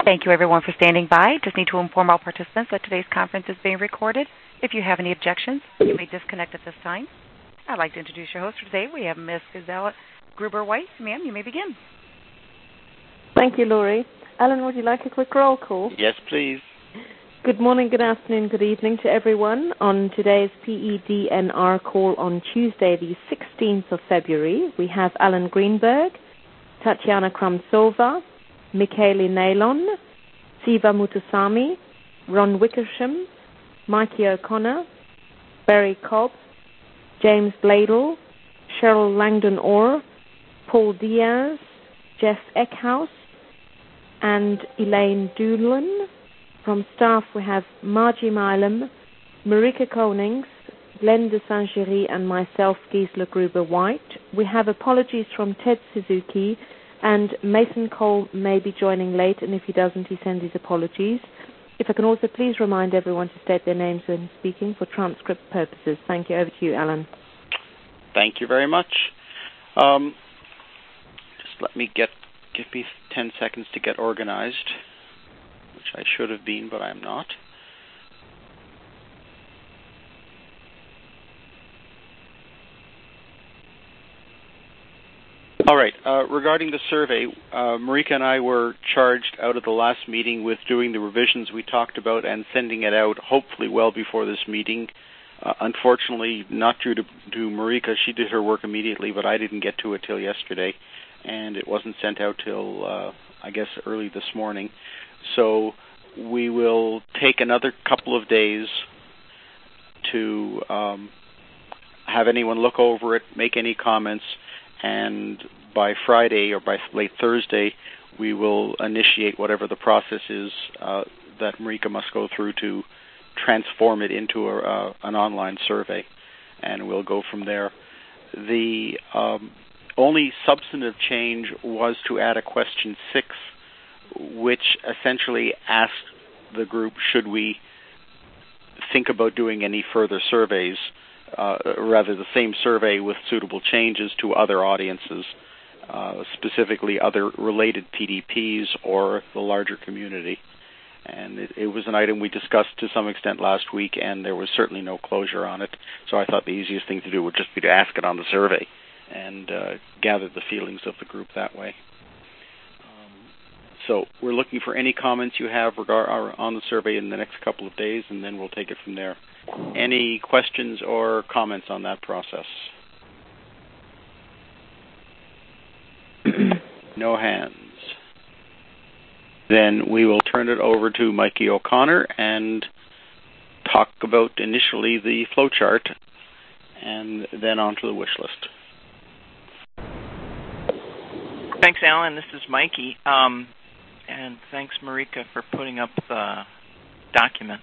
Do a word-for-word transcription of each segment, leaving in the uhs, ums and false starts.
Thank you, everyone, for standing by. Just need to inform all participants that today's conference is being recorded. If you have any objections, you may disconnect at this time. I'd like to introduce your host for today. We have Miss Gisela Gruber-White. Ma'am, you may begin. Thank you, Laurie. Alan, would you like a quick roll call? Yes, please. Good morning, good afternoon, good evening to everyone on today's P E D N R call on Tuesday, the sixteenth of February. We have Alan Greenberg, Tatiana Kramsova, Michaeli Nailon, Siva Mutusami, Ron Wickersham, Mikey O'Connor, Barry Cobb, James Bladel, Cheryl Langdon-Orr, Paul Diaz, Jeff Eckhouse, and Elaine Doolin. From staff, we have Margie Milam, Marika Konings, Glenn de Saint-Géry, and myself, Gisela Gruber-White. We have apologies from Ted Suzuki, and Mason Cole may be joining late, and if he doesn't, he sends his apologies. If I can also please remind everyone to state their names when speaking for transcript purposes. Thank you. Over to you, Alan. Thank you very much. Um, just let me get, give me ten seconds to get organized, which I should have been, but I'm not. All right. Uh, regarding the survey, uh, Marika and I were charged out of the last meeting with doing the revisions we talked about and sending it out, hopefully well before this meeting. Uh, unfortunately, not due to, to Marika. She did her work immediately, but I didn't get to it till yesterday, and it wasn't sent out till, uh, I guess, early this morning. So we will take another couple of days to um, have anyone look over it, make any comments, and by Friday or by late Thursday, we will initiate whatever the process is uh, that Marika must go through to transform it into a, uh, an online survey, and we'll go from there. The um, only substantive change was to add a question six, which essentially asked the group, should we think about doing any further surveys, uh, rather the same survey with suitable changes to other audiences, uh, specifically other related P D Ps or the larger community. And it, it was an item we discussed to some extent last week, and there was certainly no closure on it. So I thought the easiest thing to do would just be to ask it on the survey and uh, gather the feelings of the group that way. So we're looking for any comments you have regard, on the survey in the next couple of days, and then we'll take it from there. Any questions or comments on that process? No hands. Then we will turn it over to Mikey O'Connor and talk about initially the flowchart and then on to the wish list. Thanks, Alan. This is Mikey. Um, And thanks, Marika, for putting up the document.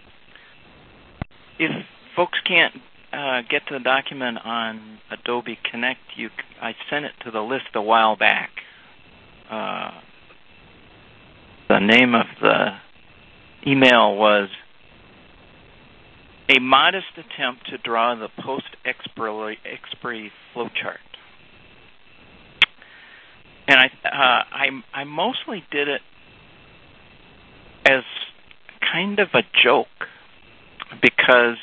If folks can't uh, get to the document on Adobe Connect, you, I sent it to the list a while back. Uh, the name of the email was A Modest Attempt to Draw the Post-Expiry Expiry Flowchart. And I, uh, I, I mostly did it as kind of a joke because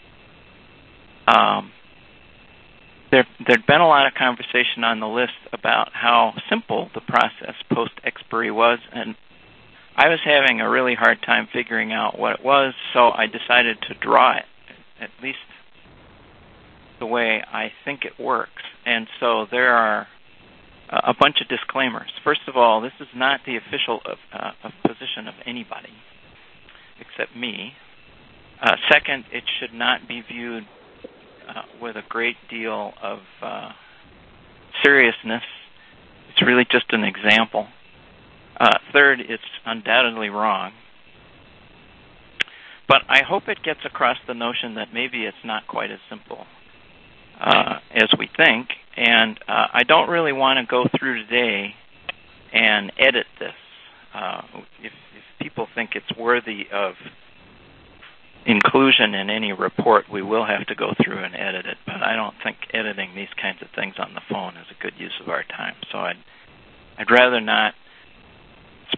um, there there'd been a lot of conversation on the list about how simple the process post-expiry was, and I was having a really hard time figuring out what it was, so I decided to draw it, at least the way I think it works. And so there are a bunch of disclaimers. First of all, this is not the official of, uh, of position of anybody except me. Uh, second, it should not be viewed uh, with a great deal of uh, seriousness. It's really just an example. Uh, third, it's undoubtedly wrong. But I hope it gets across the notion that maybe it's not quite as simple uh, as we think. And uh, I don't really want to go through today and edit this. Uh, if, if people think it's worthy of inclusion in any report, we will have to go through and edit it. But I don't think editing these kinds of things on the phone is a good use of our time. So I'd, I'd rather not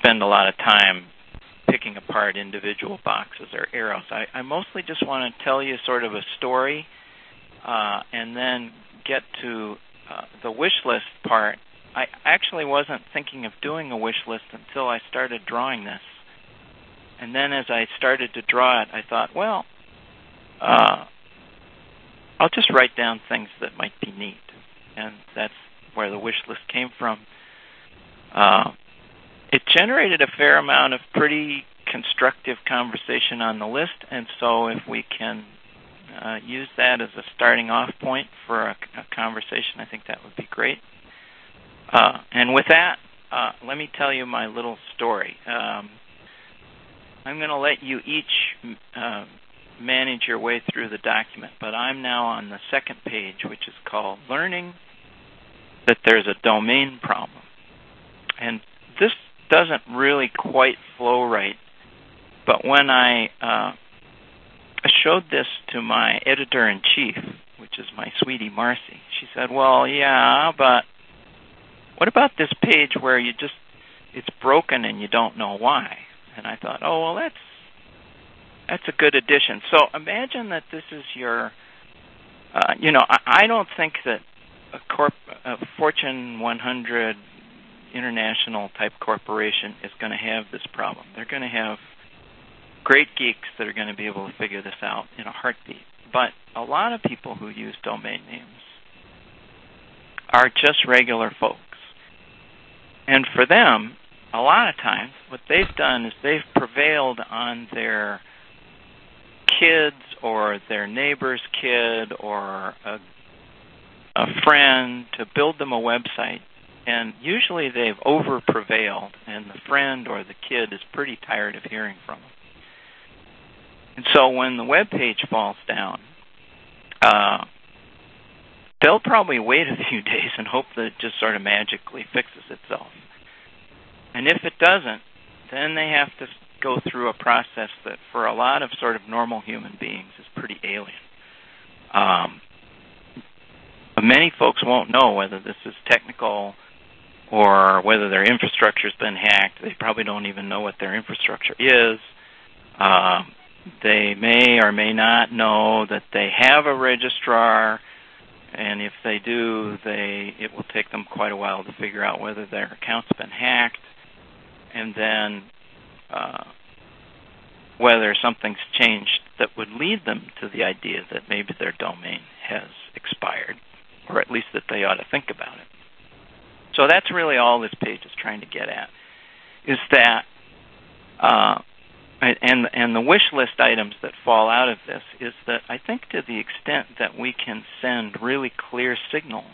spend a lot of time picking apart individual boxes or arrows. I, I mostly just want to tell you sort of a story uh, and then get to uh, the wish list part. I actually wasn't thinking of doing a wish list until I started drawing this. And then as I started to draw it, I thought, well, uh, I'll just write down things that might be neat. And that's where the wish list came from. Uh, it generated a fair amount of pretty constructive conversation on the list, and so if we can uh, use that as a starting off point for a, a conversation, I think that would be great. Uh, and with that, uh, let me tell you my little story. Um, I'm going to let you each uh, manage your way through the document, but I'm now on the second page, which is called Learning that There's a Domain Problem. And this doesn't really quite flow right, but when I uh, showed this to my editor-in-chief, which is my sweetie Marcy, she said, well, yeah, but what about this page where you just, it's broken and you don't know why? And I thought, oh, well, that's that's a good addition. So imagine that this is your, uh, you know, I, I don't think that a, corp, a Fortune one hundred international type corporation is going to have this problem. They're going to have great geeks that are going to be able to figure this out in a heartbeat. But a lot of people who use domain names are just regular folks. And for them, a lot of times, what they've done is they've prevailed on their kids or their neighbor's kid or a, a friend to build them a website. And usually they've over-prevailed, and the friend or the kid is pretty tired of hearing from them. And so when the web page falls down, uh, they'll probably wait a few days and hope that it just sort of magically fixes itself. And if it doesn't, then they have to go through a process that for a lot of sort of normal human beings is pretty alien. Um, many folks won't know whether this is technical or whether their infrastructure's been hacked. They probably don't even know what their infrastructure is. Uh, they may or may not know that they have a registrar, and if they do, they it will take them quite a while to figure out whether their account's been hacked, and then uh, whether something's changed that would lead them to the idea that maybe their domain has expired, or at least that they ought to think about it. So that's really all this page is trying to get at, is that, uh, and, and the wish list items that fall out of this is that I think to the extent that we can send really clear signals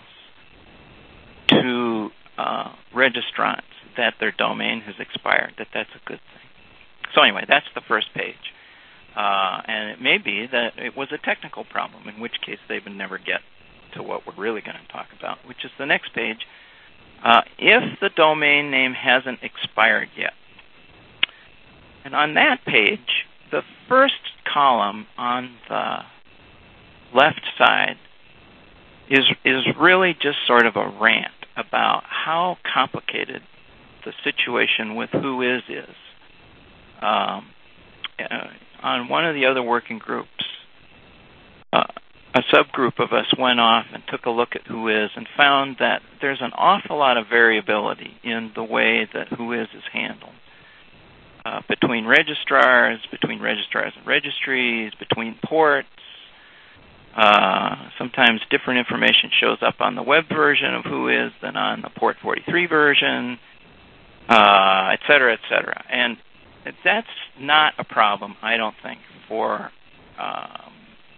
to uh, registrants that their domain has expired, that that's a good thing. So anyway, that's the first page. Uh, and it may be that it was a technical problem, in which case they would never get to what we're really going to talk about, which is the next page. Uh, if the domain name hasn't expired yet. And on that page, the first column on the left side is is really just sort of a rant about how complicated the situation with Whois is. Um, uh, on one of the other working groups, uh, a subgroup of us went off and took a look at Whois and found that there's an awful lot of variability in the way that Whois is handled. Uh, between registrars, between registrars and registries, between ports. Uh, sometimes different information shows up on the web version of Whois than on the port forty-three version, uh, et cetera, et cetera. And that's not a problem, I don't think, for um,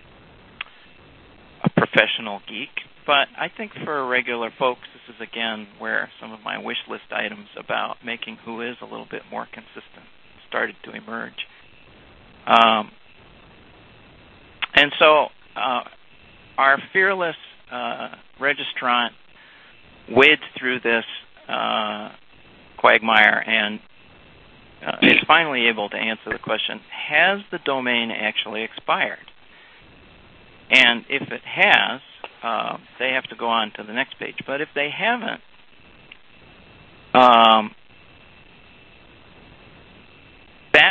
a professional geek. But I think for regular folks, this is, again, where some of my wish list items about making Whois a little bit more consistent started to emerge. Um, and so uh, our fearless uh, registrant waded through this uh, quagmire and uh, is finally able to answer the question, has the domain actually expired? And if it has, uh, they have to go on to the next page. But if they haven't, um,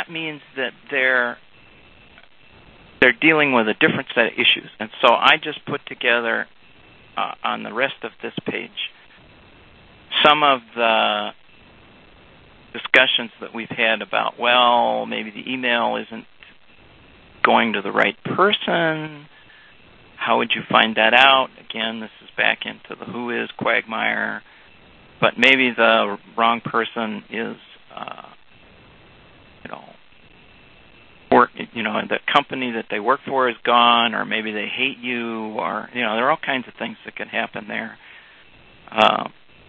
that means that they're they're dealing with a different set of issues. And so I just put together uh, on the rest of this page some of the discussions that we've had about, well, maybe the email isn't going to the right person. How would you find that out? Again, this is back into the who is quagmire. But maybe the wrong person is, uh, you know, work. You know, the company that they work for is gone, or maybe they hate you, or you know, there are all kinds of things that can happen there. Uh,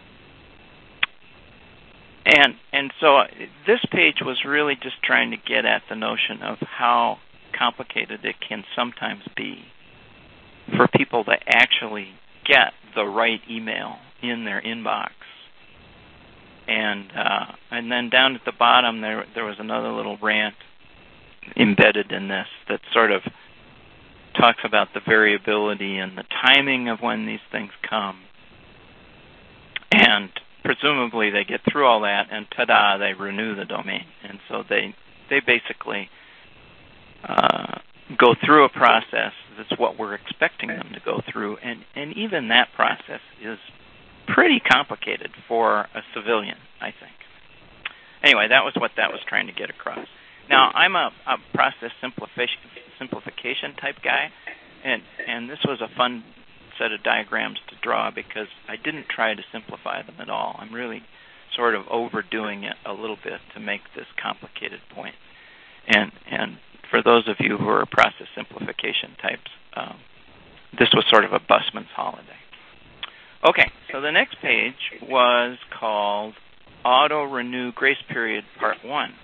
and and so this page was really just trying to get at the notion of how complicated it can sometimes be for people to actually get the right email in their inbox. And uh, and then down at the bottom there there was another little rant embedded in this that sort of talks about the variability and the timing of when these things come. And presumably they get through all that and ta-da, they renew the domain. And so they they basically uh, go through a process that's what we're expecting them to go through. And, and even that process is pretty complicated for a civilian, I think. Anyway, that was what that was trying to get across. Now, I'm a, a process simplification, simplification type guy, and, and this was a fun set of diagrams to draw because I didn't try to simplify them at all. I'm really sort of overdoing it a little bit to make this complicated point. And, and for those of you who are process simplification types, um, this was sort of a busman's holiday. Okay, so the next page was called Auto Renew Grace Period Part one.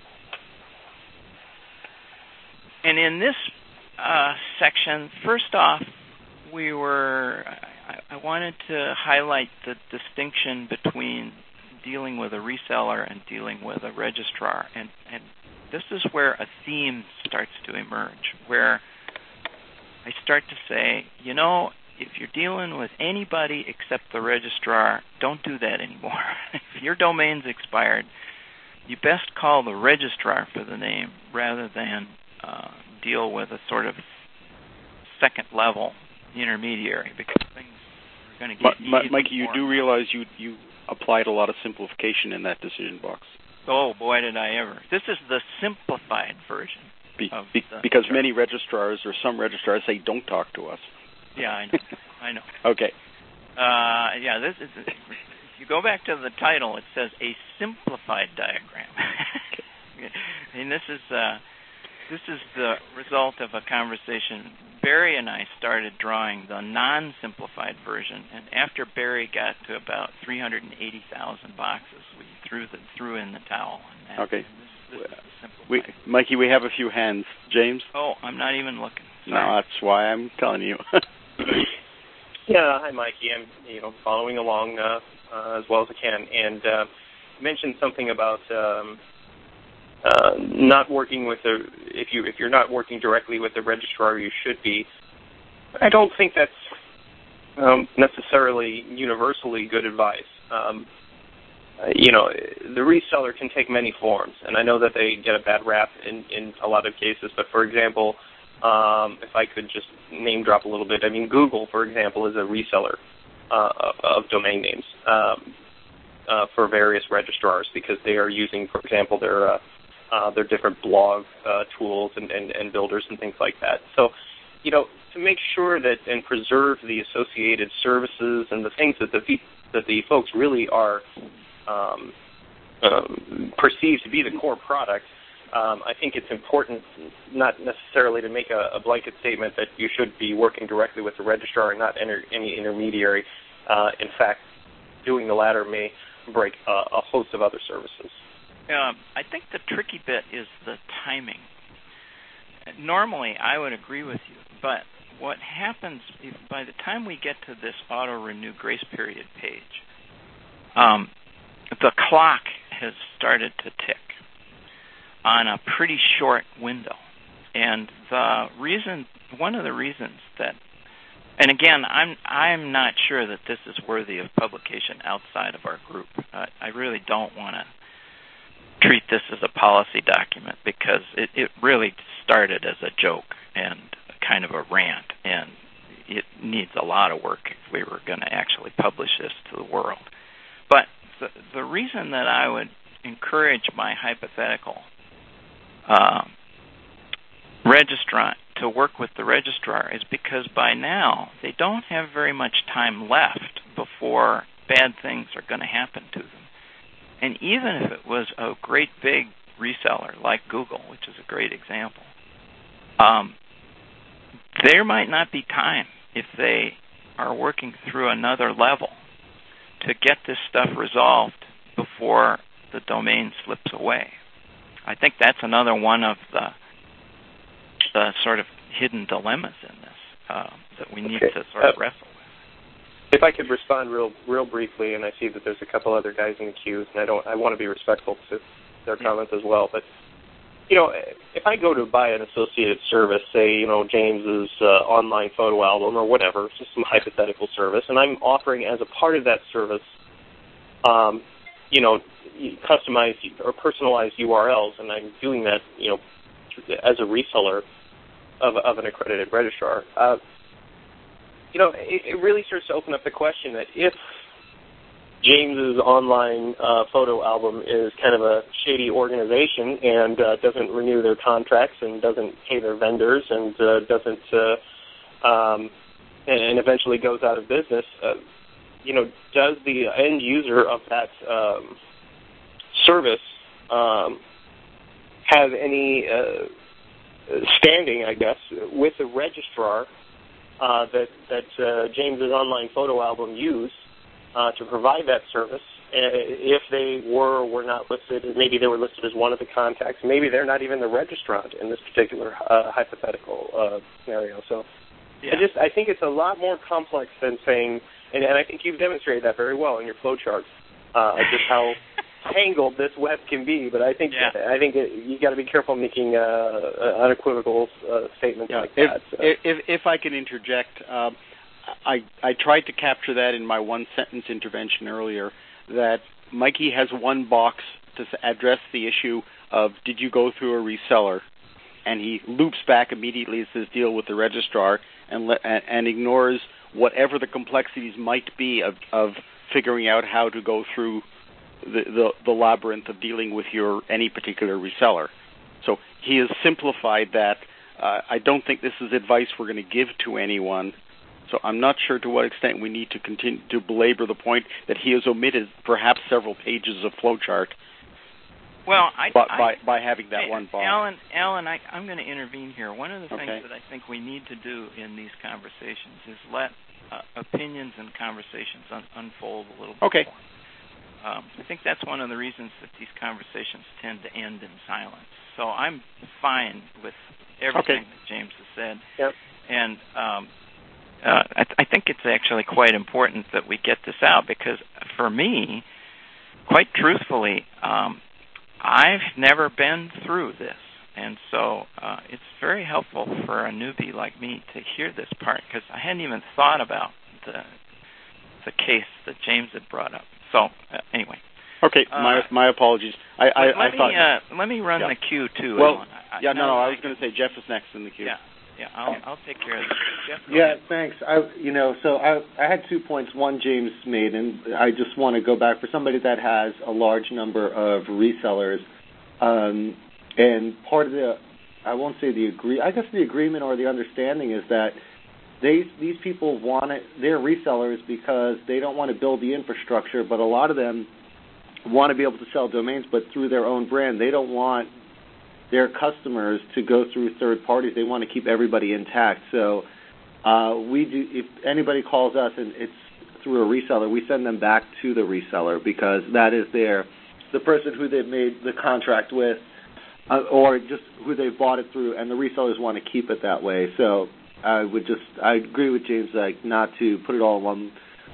And in this uh, section, first off, we were, I, I wanted to highlight the distinction between dealing with a reseller and dealing with a registrar. And, and this is where a theme starts to emerge, where I start to say, you know, if you're dealing with anybody except the registrar, don't do that anymore. If your domain's expired, you best call the registrar for the name rather than uh, deal with a sort of second-level intermediary, because things are going to get Ma- Ma- Mikey, you do realize you you applied a lot of simplification in that decision box. Oh, boy, did I ever. This is the simplified version. Be, of be, the because chart. many registrars or some registrars say, don't talk to us. Yeah, I know. I know. Okay. Uh, yeah, this is. If you go back to the title, it says a simplified diagram, and this is uh, this is the result of a conversation. Barry and I started drawing the non-simplified version, and after Barry got to about three hundred eighty thousand boxes, we threw the threw in the towel. And that, okay. And this, this is the simplified. We, Mikey, we have a few hands. James? Oh, I'm not even looking. Sorry. No, that's why I'm telling you. Yeah, hi, Mikey. I'm you know following along uh, uh, as well as I can, and uh, you mentioned something about um, uh, not working with the if you if you're not working directly with the registrar, you should be. I don't think that's um, necessarily universally good advice. Um, you know, the reseller can take many forms, and I know that they get a bad rap in, in a lot of cases. But for example, um, if I could just name drop a little bit, I mean, Google, for example, is a reseller uh, of domain names um, uh, for various registrars because they are using, for example, their uh, uh, their different blog uh, tools and, and, and builders and things like that. So, you know, to make sure that and preserve the associated services and the things that the that the folks really are um, um, perceived to be the core product. Um, I think it's important not necessarily to make a, a blanket statement that you should be working directly with the registrar and not enter, any intermediary. Uh, in fact, doing the latter may break a, a host of other services. Um, I think the tricky bit is the timing. Normally, I would agree with you, but what happens if by the time we get to this auto-renew grace period page, um, the clock has started to tick on a pretty short window. And the reason, one of the reasons that, and again, I'm I'm not sure that this is worthy of publication outside of our group. Uh, I really don't want to treat this as a policy document because it, it really started as a joke and kind of a rant, and it needs a lot of work if we were going to actually publish this to the world. But the, the reason that I would encourage my hypothetical uh, registrant to work with the registrar is because by now they don't have very much time left before bad things are going to happen to them. And even if it was a great big reseller like Google, which is a great example, um, there might not be time if they are working through another level to get this stuff resolved before the domain slips away. I think that's another one of the, the sort of hidden dilemmas in this uh, that we need okay. to sort of uh, wrestle with. If I could respond real, real briefly, and I see that there's a couple other guys in the queues, and I don't, I want to be respectful to their yeah. comments as well. But you know, if I go to buy an associated service, say, you know, James's uh, online photo album or whatever, just some hypothetical service, and I'm offering as a part of that service, um, you know, customized or personalized U R Ls, and I'm doing that, you know, as a reseller of, of an accredited registrar. Uh, you know, it, it really starts to open up the question that if James's online uh, photo album is kind of a shady organization and uh, doesn't renew their contracts and doesn't pay their vendors and uh, doesn't uh, um, and, and eventually goes out of business, uh, you know, does the end user of that um, service um, have any uh, standing, I guess, with the registrar uh, that that uh, James's online photo album used Uh, to provide that service? Uh, if they were or were not listed, maybe they were listed as one of the contacts, maybe they're not even the registrant in this particular uh, hypothetical uh, scenario. So yeah. I just I think it's a lot more complex than saying, and, and I think you've demonstrated that very well in your flow chart, uh, just how tangled this web can be. But I think yeah. I think it, you got to be careful making uh, unequivocal uh, statements yeah. like if, that. So. If, if if I can interject. Um, I, I tried to capture that in my one-sentence intervention earlier, that Mikey has one box to address the issue of did you go through a reseller, and he loops back immediately and says deal with the registrar and, le- and, and ignores whatever the complexities might be of, of figuring out how to go through the, the, the labyrinth of dealing with your any particular reseller. So he has simplified that. Uh, I don't think this is advice we're going to give to anyone. So I'm not sure to what extent we need to continue to belabor the point that he has omitted perhaps several pages of flowchart. Well, I, by, I, by by having that hey, one box. Alan, Alan, I, I'm going to intervene here. One of the okay. things that I think we need to do in these conversations is let uh, opinions and conversations un- unfold a little bit okay. more. Um, I think that's one of the reasons that these conversations tend to end in silence. So I'm fine with everything okay. that James has said. Yep. And um, uh, I, th- I think it's actually quite important that we get this out because for me, quite truthfully, um, I've never been through this. And so uh, it's very helpful for a newbie like me to hear this part because I hadn't even thought about the the case that James had brought up. So uh, anyway. Okay, my uh, my apologies. I, I, let I me, thought. Uh, let me run yeah. the queue too. Well, I, yeah, no, no. I was I going to say Jeff is next in the queue. Yeah, yeah. I'll I'll take care of this. Jeff, yeah, ahead. thanks. I you know so I I had two points. One James made, and I just want to go back for somebody that has a large number of resellers, um, and part of the I won't say the agree I guess the agreement or the understanding is that. They, these people want it, they're resellers because they don't want to build the infrastructure, but a lot of them want to be able to sell domains, but through their own brand. They don't want their customers to go through third parties. They want to keep everybody intact. So uh, we do. If anybody calls us and it's through a reseller, we send them back to the reseller because that is their the person who they've made the contract with, uh, or just who they've bought it through, and the resellers want to keep it that way. So. I would just, I agree with James, like, not to put it all in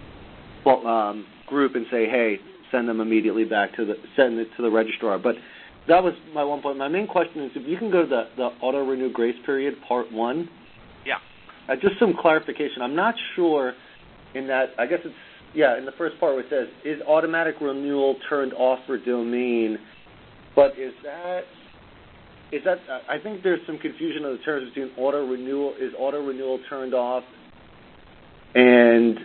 one um, group and say, hey, send them immediately back to the, send it to the registrar. But that was my one point. My main question is if you can go to the, the auto-renew grace period, part one. Yeah. Uh, just some clarification. I'm not sure in that, I guess it's, yeah, in the first part where it says, is automatic renewal turned off for domain But is that is that? I think there's some confusion of the terms between auto renewal. Is auto renewal turned off, and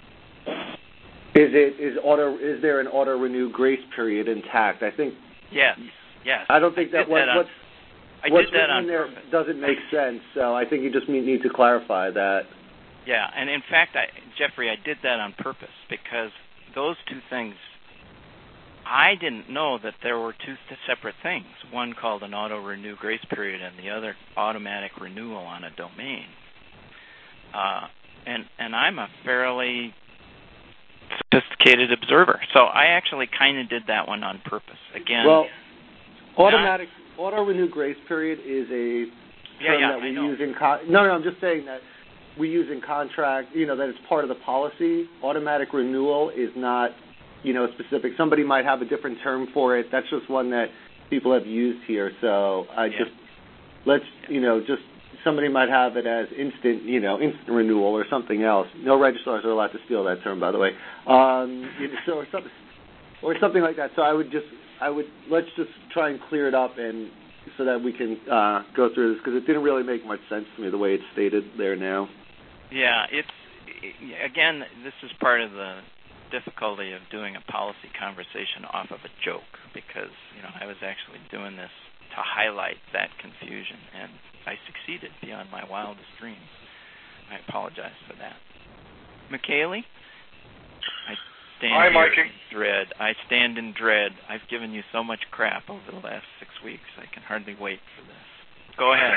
is it is auto? Is there an auto renew grace period intact? I think. Yes. Yes. I don't think that, what, that what's, I what's did that written on in there purpose. doesn't make sense. So I think you just need to clarify that. Yeah, and in fact, I, Jeffrey, I did that on purpose because those two things, I didn't know that there were two separate things, one called an auto-renew grace period and the other automatic renewal on a domain. Uh, and, and I'm a fairly sophisticated observer, so I actually kind of did that one on purpose. Again, well, automatic auto-renew grace period is a term yeah, yeah, that we I know. use in con- no, no, I'm just saying that we use in contract, you know, that it's part of the policy. Automatic renewal is not, you know, specific. Somebody might have a different term for it. That's just one that people have used here. So I yeah. just, let's, you know, just somebody might have it as instant, you know, instant renewal or something else. No registrars are allowed to steal that term, by the way. Um, you know, so or something, or something like that. So I would just, I would, let's just try and clear it up and so that we can uh, go through this because it didn't really make much sense to me the way it's stated there now. Yeah, it's, again, this is part of the difficulty of doing a policy conversation off of a joke because, you know, I was actually doing this to highlight that confusion, and I succeeded beyond my wildest dreams. I apologize for that. McKaylee? I stand Hi, here Mikey. in dread. I stand in dread. I've given you so much crap over the last six weeks. I can hardly wait for this. Go ahead.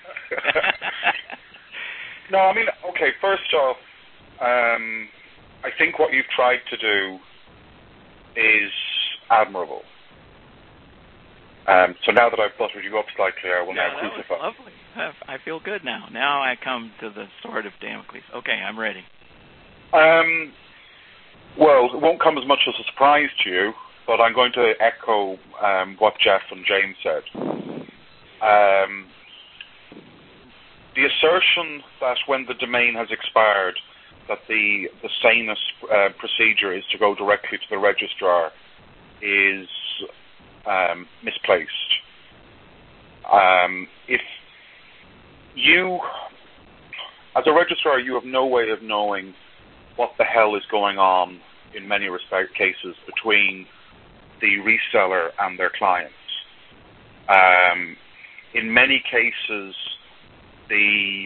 No, I mean, okay, first off, um, I think what you've tried to do is admirable. Um, so now that I've buttered you up slightly, I will yeah, now that crucify. was lovely. I feel good now. Now I come to the sword of Damocles. Okay, I'm ready. Um, well, it won't come as much as a surprise to you, but I'm going to echo um, what Jeff and James said. Um, the assertion that when the domain has expired, that the, the sanest uh, procedure is to go directly to the registrar is um, misplaced. Um, if you, as a registrar, you have no way of knowing what the hell is going on in many respect cases between the reseller and their clients. Um, in many cases, the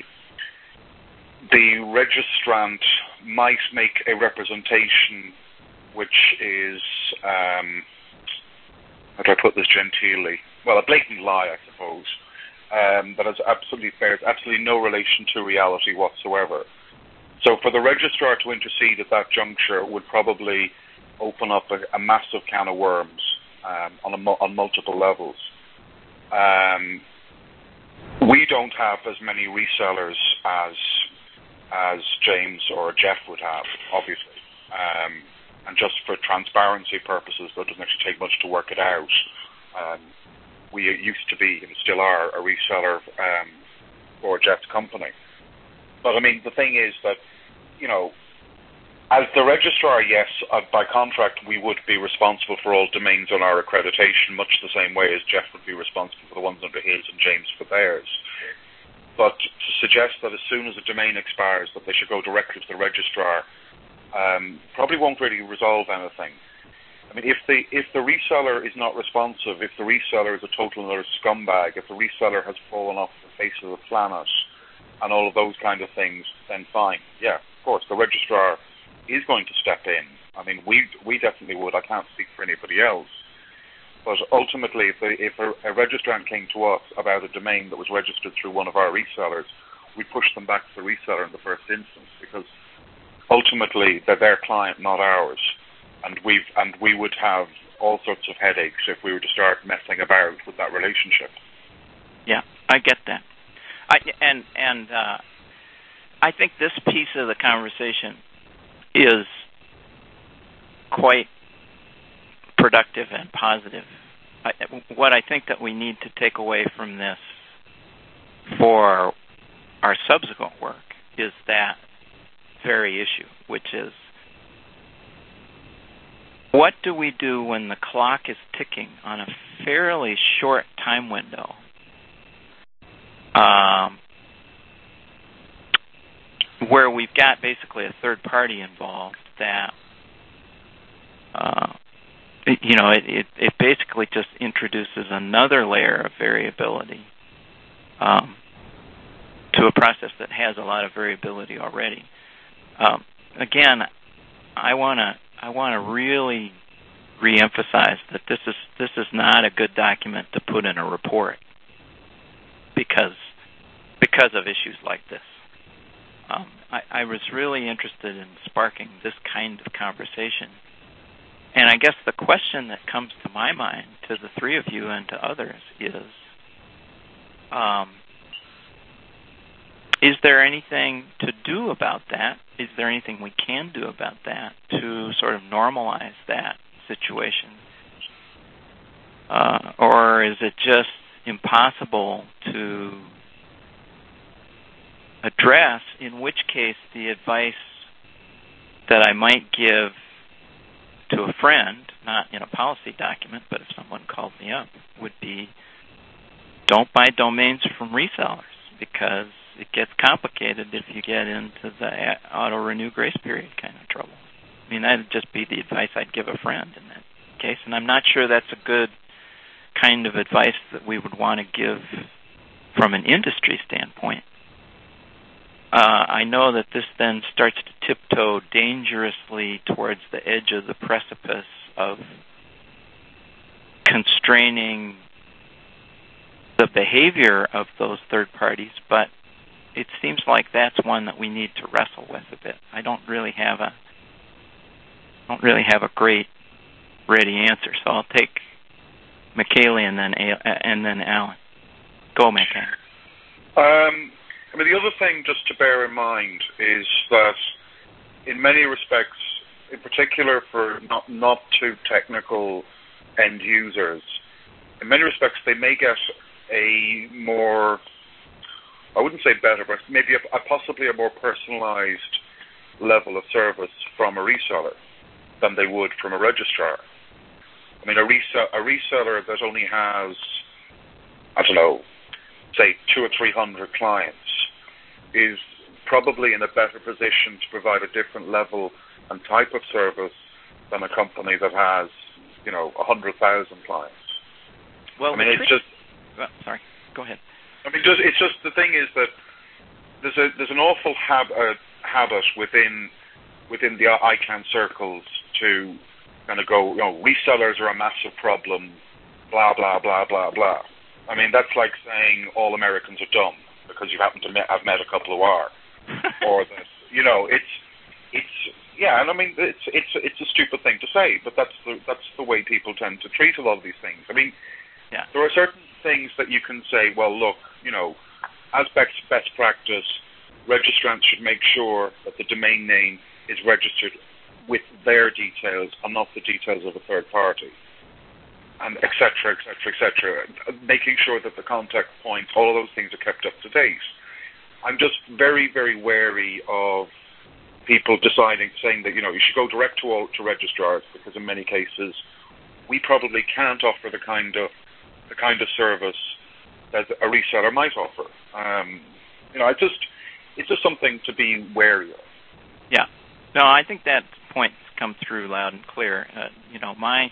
the registrant might make a representation which is, um, how do I put this genteelly? Well, a blatant lie, I suppose, um, that has absolutely bears absolutely no relation to reality whatsoever. So for the registrar to intercede at that juncture would probably open up a, a massive can of worms um, on, a, on multiple levels. Um, we don't have as many resellers as as James or Jeff would have, obviously. Um, and just for transparency purposes, though it doesn't actually take much to work it out, um, we used to be, and still are, a reseller um, for Jeff's company. But, I mean, the thing is that, you know, as the registrar, yes, uh, by contract, we would be responsible for all domains on our accreditation, much the same way as Jeff would be responsible for the ones under his and James for theirs. But to suggest that as soon as a domain expires that they should go directly to the registrar um, probably won't really resolve anything. I mean, if the if the reseller is not responsive, if the reseller is a total utter scumbag, if the reseller has fallen off the face of the planet, and all of those kind of things, then fine. Yeah, of course, the registrar is going to step in. I mean, we we definitely would. I can't speak for anybody else. But ultimately, if, the, if a, a registrant came to us about a domain that was registered through one of our resellers, we push them back to the reseller in the first instance because ultimately they're their client, not ours, and we've and we would have all sorts of headaches if we were to start messing about with that relationship. Yeah, I get that. I, and and uh, I think this piece of the conversation is quite productive and positive. I, what I think that we need to take away from this for our subsequent work is that very issue, which is what do we do when the clock is ticking on a fairly short time window, um, where we've got basically a third party involved that, uh, you know, it, it, it basically just introduces another layer of variability um, to a process that has a lot of variability already. Um, again, I want to I want to really reemphasize that this is this is not a good document to put in a report because because of issues like this. Um, I, I was really interested in sparking this kind of conversation. And I guess the question that comes to my mind, to the three of you and to others, is, um, is there anything to do about that? Is there anything we can do about that to sort of normalize that situation? Uh, or is it just impossible to address, in which case the advice that I might give to a friend, not in a policy document, but if someone called me up, would be don't buy domains from resellers because it gets complicated if you get into the auto-renew grace period kind of trouble. I mean, that would just be the advice I'd give a friend in that case, and I'm not sure that's a good kind of advice that we would want to give from an industry standpoint. Uh, I know that this then starts to tiptoe dangerously towards the edge of the precipice of constraining the behavior of those third parties, but it seems like that's one that we need to wrestle with a bit. I don't really have a don't really have a great ready answer, so I'll take McKaylee and then and then Alan. Go, McKaylee. Um. I mean, the other thing just to bear in mind is that in many respects, in particular for not, not too technical end users, in many respects they may get a more, I wouldn't say better, but maybe a, a possibly a more personalized level of service from a reseller than they would from a registrar. I mean, a, resell, a reseller that only has, I don't know, say two or three hundred clients is probably in a better position to provide a different level and type of service than a company that has, you know, a hundred thousand clients. Well, I mean, it's just. Well, sorry, go ahead. I mean, just, it's just the thing is that there's a there's an awful hab- uh, habit within within the I CANN circles to kind of go, you know, resellers are a massive problem, blah blah blah blah blah. I mean, that's like saying all Americans are dumb because you happen to met, have met a couple who are, or that, you know, it's it's yeah, and I mean it's it's it's a stupid thing to say, but that's the that's the way people tend to treat a lot of these things. I mean, yeah. There are certain things that you can say, well, look, you know, as best best practice, registrants should make sure that the domain name is registered with their details and not the details of a third party. And et cetera, et cetera, et cetera, making sure that the contact points, all of those things are kept up to date. I'm just very, very wary of people deciding, saying that, you know, you should go direct to all, to registrars because in many cases we probably can't offer the kind of the kind of service that a reseller might offer. Um, you know, I just it's just something to be wary of. Yeah, no, I think that point's come through loud and clear. Uh, you know, my.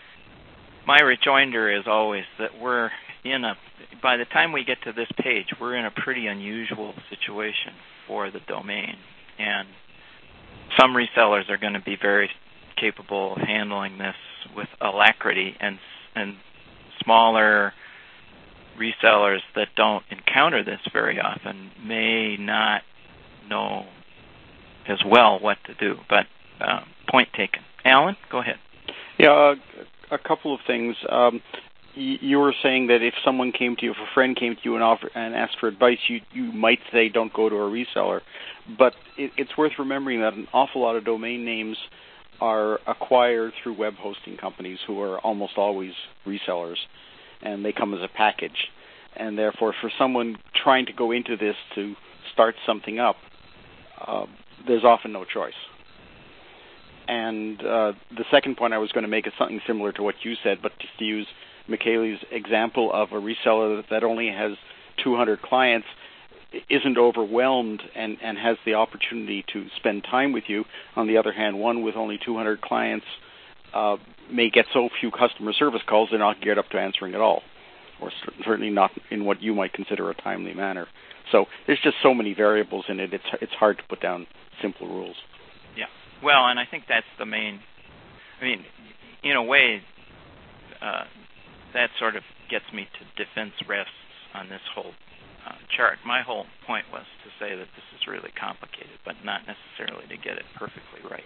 My rejoinder is always that we're in a, by the time we get to this page, we're in a pretty unusual situation for the domain. And some resellers are going to be very capable of handling this with alacrity, and and smaller resellers that don't encounter this very often may not know as well what to do. But uh, point taken. Alan, go ahead. Yeah, uh, a couple of things. Um, y- you were saying that if someone came to you, if a friend came to you and offered and asked for advice, you you might say don't go to a reseller. But it, it's worth remembering that an awful lot of domain names are acquired through web hosting companies who are almost always resellers, and they come as a package. And therefore, for someone trying to go into this to start something up, uh, there's often no choice. And uh, the second point I was going to make is something similar to what you said, but just to use Michaela's example of a reseller that only has two hundred clients isn't overwhelmed and, and has the opportunity to spend time with you. On the other hand, one with only two hundred clients uh, may get so few customer service calls they're not geared up to answering at all, or certainly not in what you might consider a timely manner. So there's just so many variables in it, it's it's hard to put down simple rules. Yeah. Well, and I think that's the main, I mean, in a way, uh, that sort of gets me to defense rests on this whole uh, chart. My whole point was to say that this is really complicated, but not necessarily to get it perfectly right.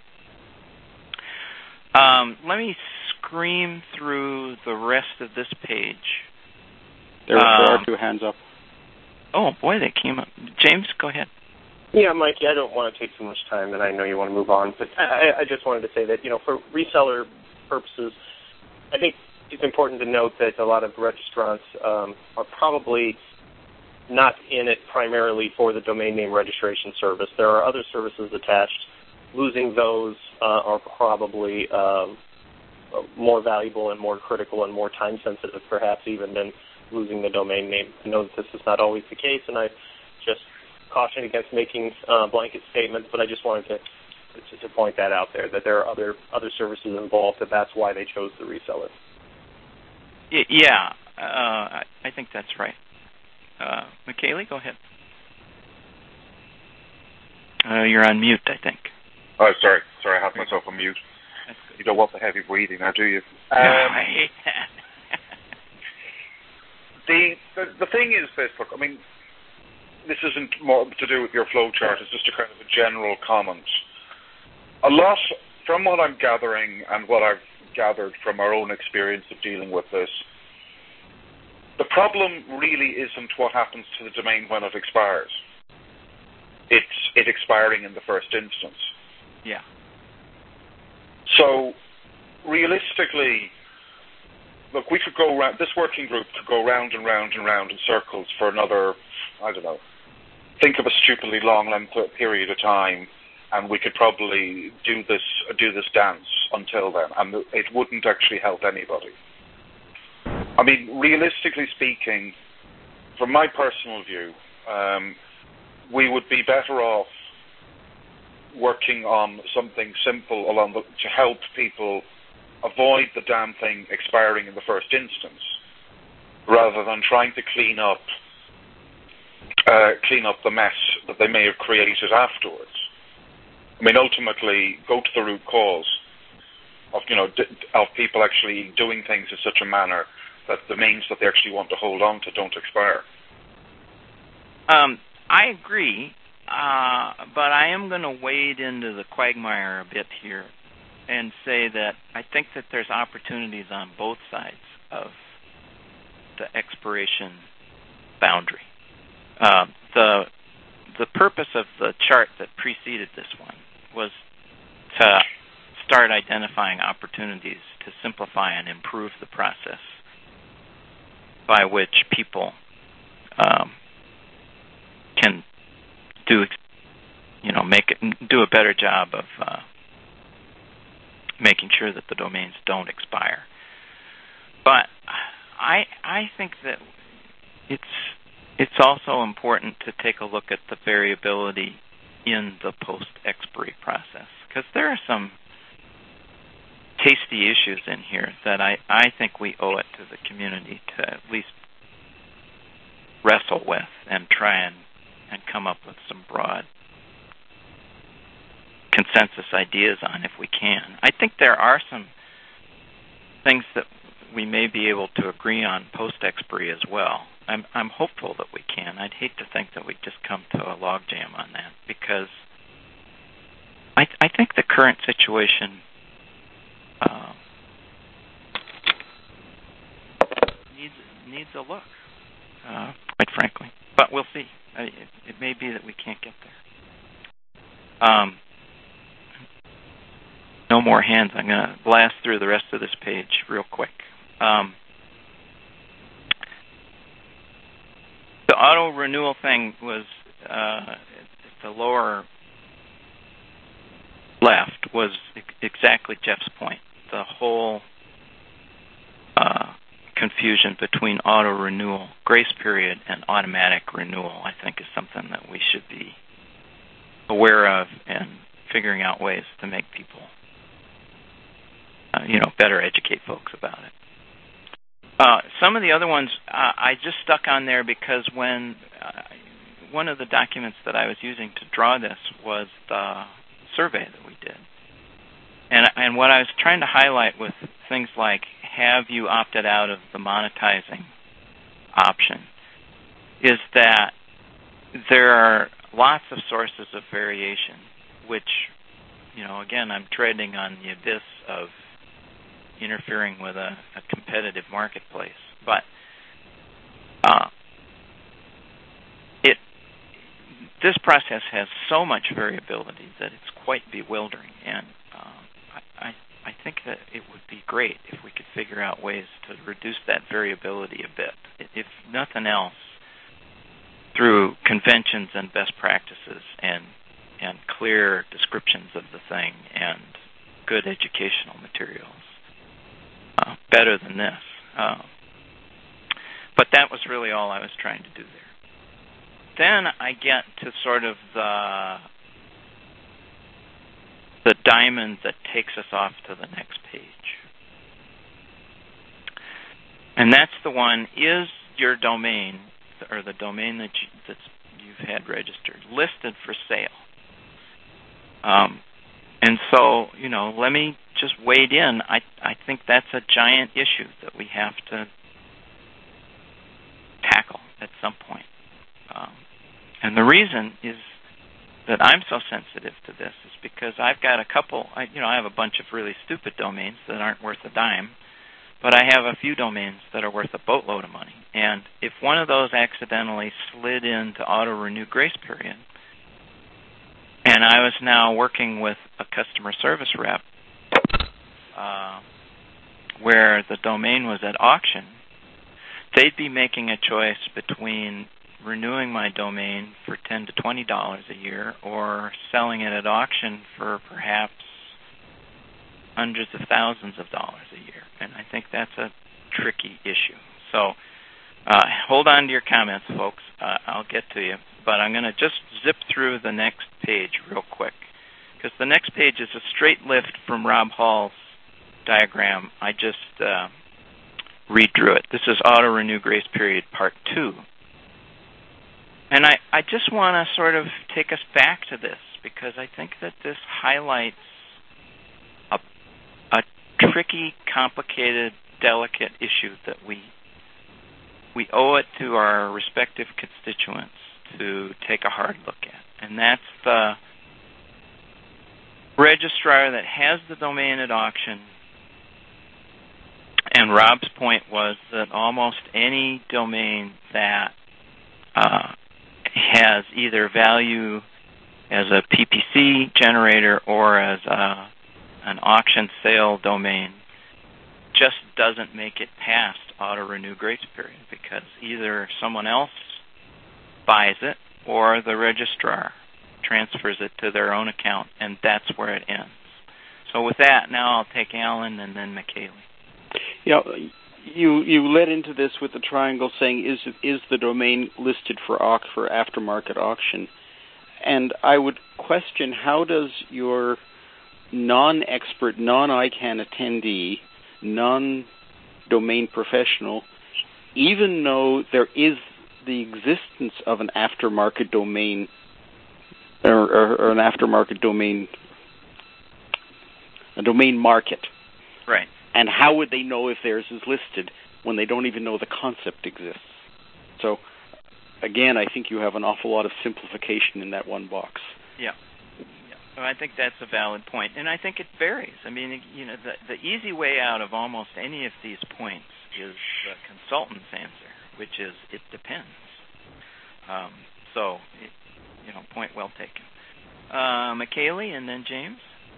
Um, let me scream through the rest of this page. There, um, there are two hands up. Oh, boy, they came up. James, go ahead. Yeah, Mikey, I don't want to take too much time, and I know you want to move on, but I, I just wanted to say that, you know, for reseller purposes, I think it's important to note that a lot of registrants um, are probably not in it primarily for the domain name registration service. There are other services attached. Losing those uh, are probably um, more valuable and more critical and more time-sensitive, perhaps, even than losing the domain name. I know that this is not always the case, and I just caution against making uh, blanket statements, but I just wanted to, to to point that out there, that there are other other services involved, that that's why they chose the reseller. Yeah, uh, I think that's right. Uh, Michaela, go ahead. Uh, you're on mute, I think. Oh, sorry. Sorry, I have myself on mute. You don't want the heavy breathing now, do you? Um, I hate that. the, the the thing is this, look, I mean, this isn't more to do with your flow chart, it's just a kind of a general comment. A lot, from what I'm gathering and what I've gathered from our own experience of dealing with this, the problem really isn't what happens to the domain when it expires. It's it expiring in the first instance. Yeah. So, realistically, look, we could go around, this working group could go round and round and round in circles for another, I don't know, think of a stupidly long length period of time, and we could probably do this do this dance until then, and it wouldn't actually help anybody. I mean, realistically speaking, from my personal view, um, we would be better off working on something simple along the, to help people avoid the damn thing expiring in the first instance, rather than trying to clean up uh, clean up the mess that they may have created afterwards. I mean, ultimately, go to the root cause of you know d- of people actually doing things in such a manner that the domains that they actually want to hold on to don't expire. Um, I agree, uh, but I am going to wade into the quagmire a bit here and say that I think that there's opportunities on both sides of the expiration boundary. Uh, the the purpose of the chart that preceded this one was to start identifying opportunities to simplify and improve the process by which people um, can do, you know, make it, do a better job of uh, making sure that the domains don't expire. But I I think that it's it's also important to take a look at the variability in the post-expiry process, because there are some tasty issues in here that I, I think we owe it to the community to at least wrestle with and try and, and come up with some broad consensus ideas on if we can. I think there are some things that we may be able to agree on post-expiry as well. I'm, I'm hopeful that we can. I'd hate to think that we just come to a logjam on that, because I, I think the current situation uh, needs needs a look, uh, quite frankly. But we'll see. I, it, it may be that we can't get there. Um, no more hands. I'm going to blast through the rest of this page real quick. Um, the auto renewal thing was uh, at the lower left was ex- exactly Jeff's point. The whole uh, confusion between auto renewal, grace period, and automatic renewal, I think, is something that we should be aware of and figuring out ways to make people, uh, you know, better educate folks about it. Uh, some of the other ones uh, I just stuck on there because when uh, one of the documents that I was using to draw this was the survey that we did. And, and what I was trying to highlight with things like, have you opted out of the monetizing option, is that there are lots of sources of variation, which, you know, again, I'm treading on the abyss of interfering with a, a competitive marketplace. But uh, it this process has so much variability that it's quite bewildering, and uh, I, I think that it would be great if we could figure out ways to reduce that variability a bit, if nothing else, through conventions and best practices and and clear descriptions of the thing and good educational materials. Uh, better than this. Uh, but that was really all I was trying to do there. Then I get to sort of the the diamond that takes us off to the next page. And that's the one, is your domain, or the domain that you, that's, you've had registered, listed for sale? Um, and so, you know, let me just wade in. I, I think that's a giant issue that we have to tackle at some point. Um, and the reason is that I'm so sensitive to this is because I've got a couple, I, you know, I have a bunch of really stupid domains that aren't worth a dime, but I have a few domains that are worth a boatload of money. And if one of those accidentally slid into auto-renew grace period, and I was now working with a customer service rep uh, where the domain was at auction, they'd be making a choice between renewing my domain for ten to twenty dollars a year or selling it at auction for perhaps hundreds of thousands of dollars a year. And I think that's a tricky issue. So uh, hold on to your comments, folks. Uh, I'll get to you. But I'm going to just zip through the next page real quick, because the next page is a straight lift from Rob Hall's diagram. I just uh, redrew it. This is Auto Renew Grace Period Part two. And I, I just want to sort of take us back to this, because I think that this highlights a, a tricky, complicated, delicate issue that we we owe it to our respective constituents to take a hard look at. And that's the registrar that has the domain at auction. And Rob's point was that almost any domain that uh, has either value as a P P C generator or as a, an auction sale domain just doesn't make it past auto-renew grace period, because either someone else buys it or the registrar transfers it to their own account, and that's where it ends. So with that, now I'll take Alan and then McKaylee. Yeah, you you led into this with the triangle saying, is is the domain listed for au- for aftermarket auction? And I would question, how does your non-expert, non-I CANN attendee, non-domain professional even know there is the existence of an aftermarket domain or, or, or an aftermarket domain, a domain market? Right. And how would they know if theirs is listed when they don't even know the concept exists? So, again, I think you have an awful lot of simplification in that one box. Yeah. yeah. Well, I think that's a valid point, and I think it varies. I mean, you know, the, the easy way out of almost any of these points is the consultant's answer, which is it depends. Um, so, it, you know, point well taken. Uh, McKaylee and then James?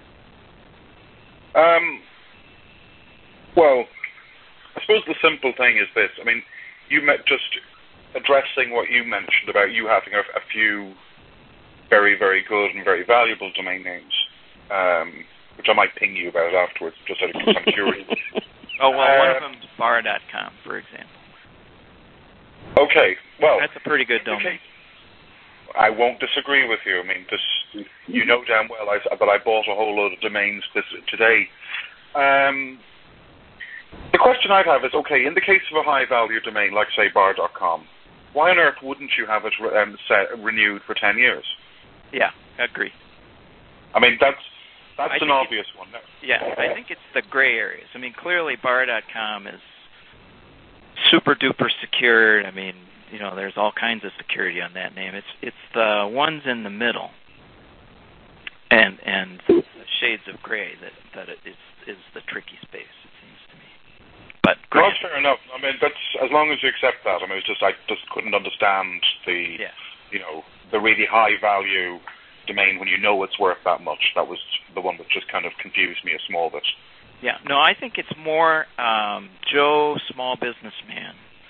Um. Well, I suppose the simple thing is this. I mean, you met just addressing what you mentioned about you having a, a few very, very good and very valuable domain names, um, which I might ping you about afterwards, just out of I'm curious. Oh, well, uh, one of them is bar dot com, for example. Okay, well... That's a pretty good domain. I won't disagree with you. I mean, this, you know damn well I, that I bought a whole load of domains this, today. Um, the question I'd have is, okay, in the case of a high-value domain, like, say, bar dot com, why on earth wouldn't you have it um, set, renewed for ten years? Yeah, I agree. I mean, that's that's I an obvious one. Yeah, I think it's the gray areas. I mean, clearly bar dot com is super-duper secured. I mean, you know, there's all kinds of security on that name. It's it's the ones in the middle and and the shades of gray that, that it is, is the tricky space, it seems to me. But well, that's fair enough. I mean, that's as long as you accept that. I mean, it's just I just couldn't understand the, yeah. you know, the really high-value domain when you know it's worth that much. That was the one that just kind of confused me a small bit. Yeah, no, I think it's more um, Joe, small businessman.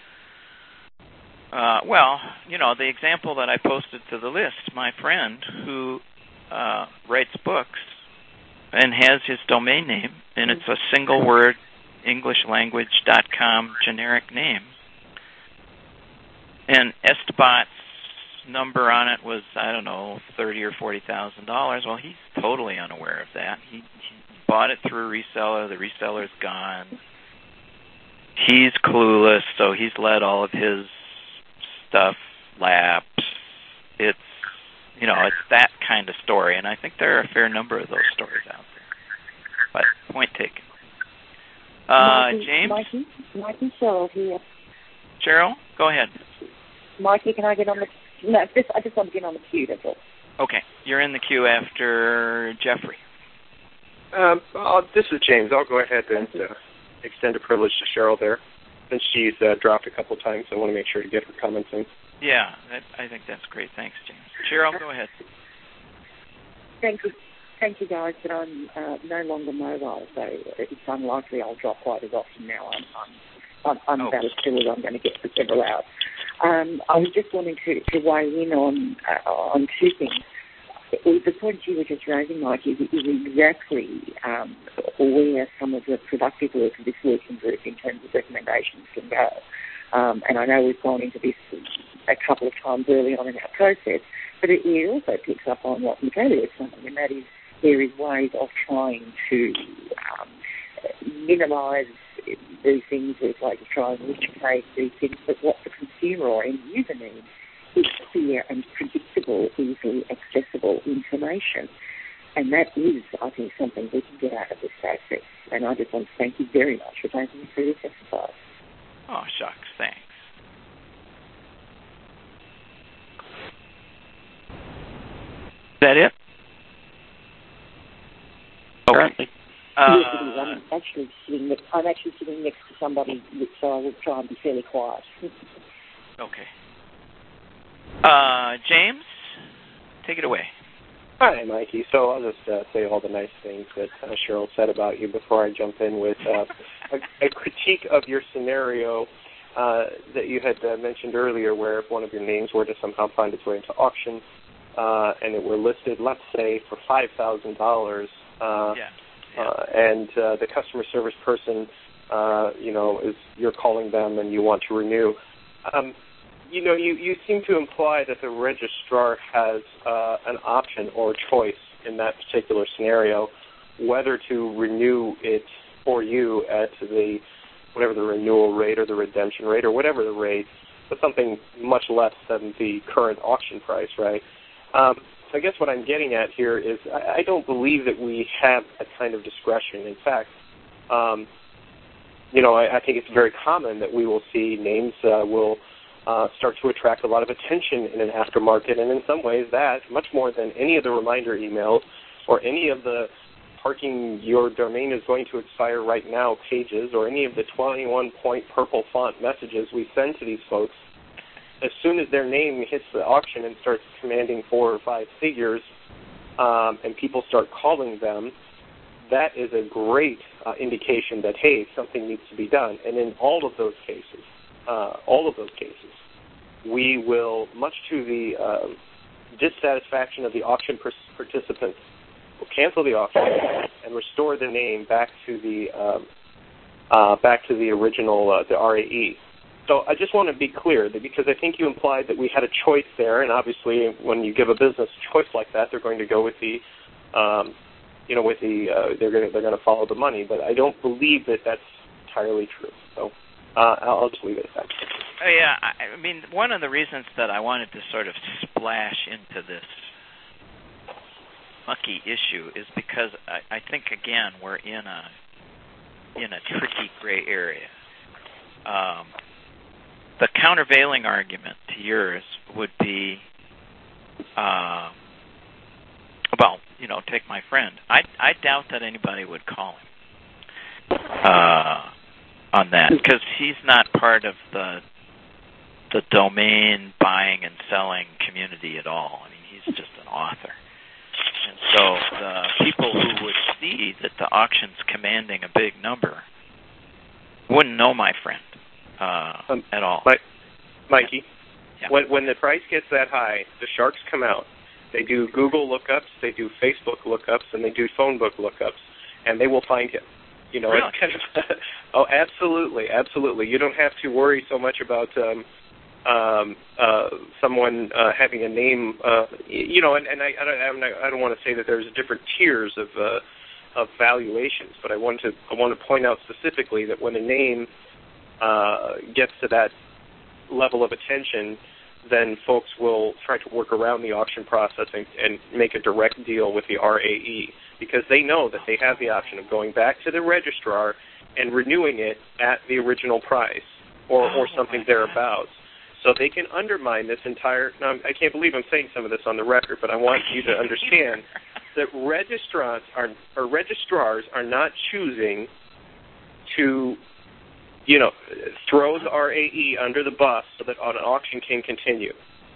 Uh, well, you know, the example that I posted to the list, my friend who uh, writes books and has his domain name, and it's a single word, english language dot com generic name. And Estbot's number on it was, I don't know, thirty or forty thousand dollars. Well, he's totally unaware of that. He, he bought it through a reseller. The reseller's gone. He's clueless, so he's let all of his stuff lapse. It's, you know, it's that kind of story, and I think there are a fair number of those stories out there. But point taken. Uh, Mikey, James? Mikey, Mikey, Cheryl here. Cheryl, go ahead. Mikey, can I get on the? No, just, I just want to get on the queue. That's all. Okay, you're in the queue after Jeffrey. Um, uh, this is James. I'll go ahead and uh, extend a privilege to Cheryl there. Since she's uh, dropped a couple times, I want to make sure to get her comments in. Yeah, that, I think that's great. Thanks, James. Cheryl, go ahead. Thank you. Thank you, guys, but I'm uh, no longer mobile, so it's unlikely I'll drop quite as often now. I'm, I'm, I'm, I'm oh. about as still as I'm going to get for several hours. Um, I was just wanting to, to weigh in on uh, on two things. The point you were just raising, Mike, is, is exactly um, where some of the productive work of this working group in terms of recommendations can go. Um, and I know we've gone into this a couple of times early on in our process, but it, it also picks up on what Michaela was saying, and that is there is ways of trying to um, minimise these things, it's like to try and mitigate these things, but what the consumer or end user needs is clear and predictable, easily accessible information. And that is, I think, something we can get out of this process. And I just want to thank you very much for taking me through this exercise. Oh, shucks, thanks. Is that it? Currently. Uh, yes, it is. I'm actually sitting next, I'm actually sitting next to somebody, so I will try and be fairly quiet. Okay. Uh, James, take it away. Hi, Mikey. So I'll just uh, say all the nice things that uh, Cheryl said about you before I jump in with uh, a, a critique of your scenario uh, that you had uh, mentioned earlier, where if one of your names were to somehow find its way into auction uh, and it were listed, let's say, for five thousand dollars, uh, yeah. yeah. uh, and uh, the customer service person, uh, you know, is you're calling them and you want to renew. Um, You know, you, you seem to imply that the registrar has uh, an option or choice in that particular scenario, whether to renew it for you at the whatever the renewal rate or the redemption rate or whatever the rate, but something much less than the current auction price, right? Um, so I guess what I'm getting at here is I, I don't believe that we have that kind of discretion. In fact, um, you know, I, I think it's very common that we will see names uh, will Uh, start to attract a lot of attention in an aftermarket, and in some ways that, much more than any of the reminder emails or any of the parking your domain is going to expire right now pages or any of the twenty-one point purple font messages we send to these folks, as soon as their name hits the auction and starts commanding four or five figures um, and people start calling them, that is a great uh, indication that, hey, something needs to be done. And in all of those cases, Uh, all of those cases, we will, much to the uh, dissatisfaction of the auction per- participants, will cancel the auction and restore the name back to the um, uh, back to the original, uh, the R A E. So I just want to be clear that because I think you implied that we had a choice there, and obviously when you give a business a choice like that, they're going to go with the, um, you know, with the uh, they're going to they're going to follow the money. But I don't believe that that's entirely true. So uh, I'll just leave it at that. Oh, yeah, I, I mean, one of the reasons that I wanted to sort of splash into this mucky issue is because I, I think again we're in a in a tricky gray area. Um, The countervailing argument to yours would be, uh, well, you know, take my friend. I I doubt that anybody would call him uh, on that because he's not part of the the domain buying and selling community at all. I mean, he's just an author. And so the people who would see that the auction's commanding a big number wouldn't know my friend. Uh, um, at all. My, Mikey, yeah. when, when the price gets that high, the sharks come out. They do Google lookups, they do Facebook lookups, and they do phone book lookups, and they will find him. You know, really? It's kind of, oh, absolutely, absolutely. You don't have to worry so much about um, um, uh, someone uh, having a name. Uh, you know, and, and I, I don't, I don't want to say that there's different tiers of uh, of valuations, but I want to I want to point out specifically that when a name Uh, gets to that level of attention, then folks will try to work around the auction process and, and make a direct deal with the R A E because they know that they have the option of going back to the registrar and renewing it at the original price or, or something thereabouts. So they can undermine this entire... Now, I can't believe I'm saying some of this on the record, but I want you to understand that registrants are, or registrars are not choosing to... you know, throw the R A E under the bus so that an auction can continue.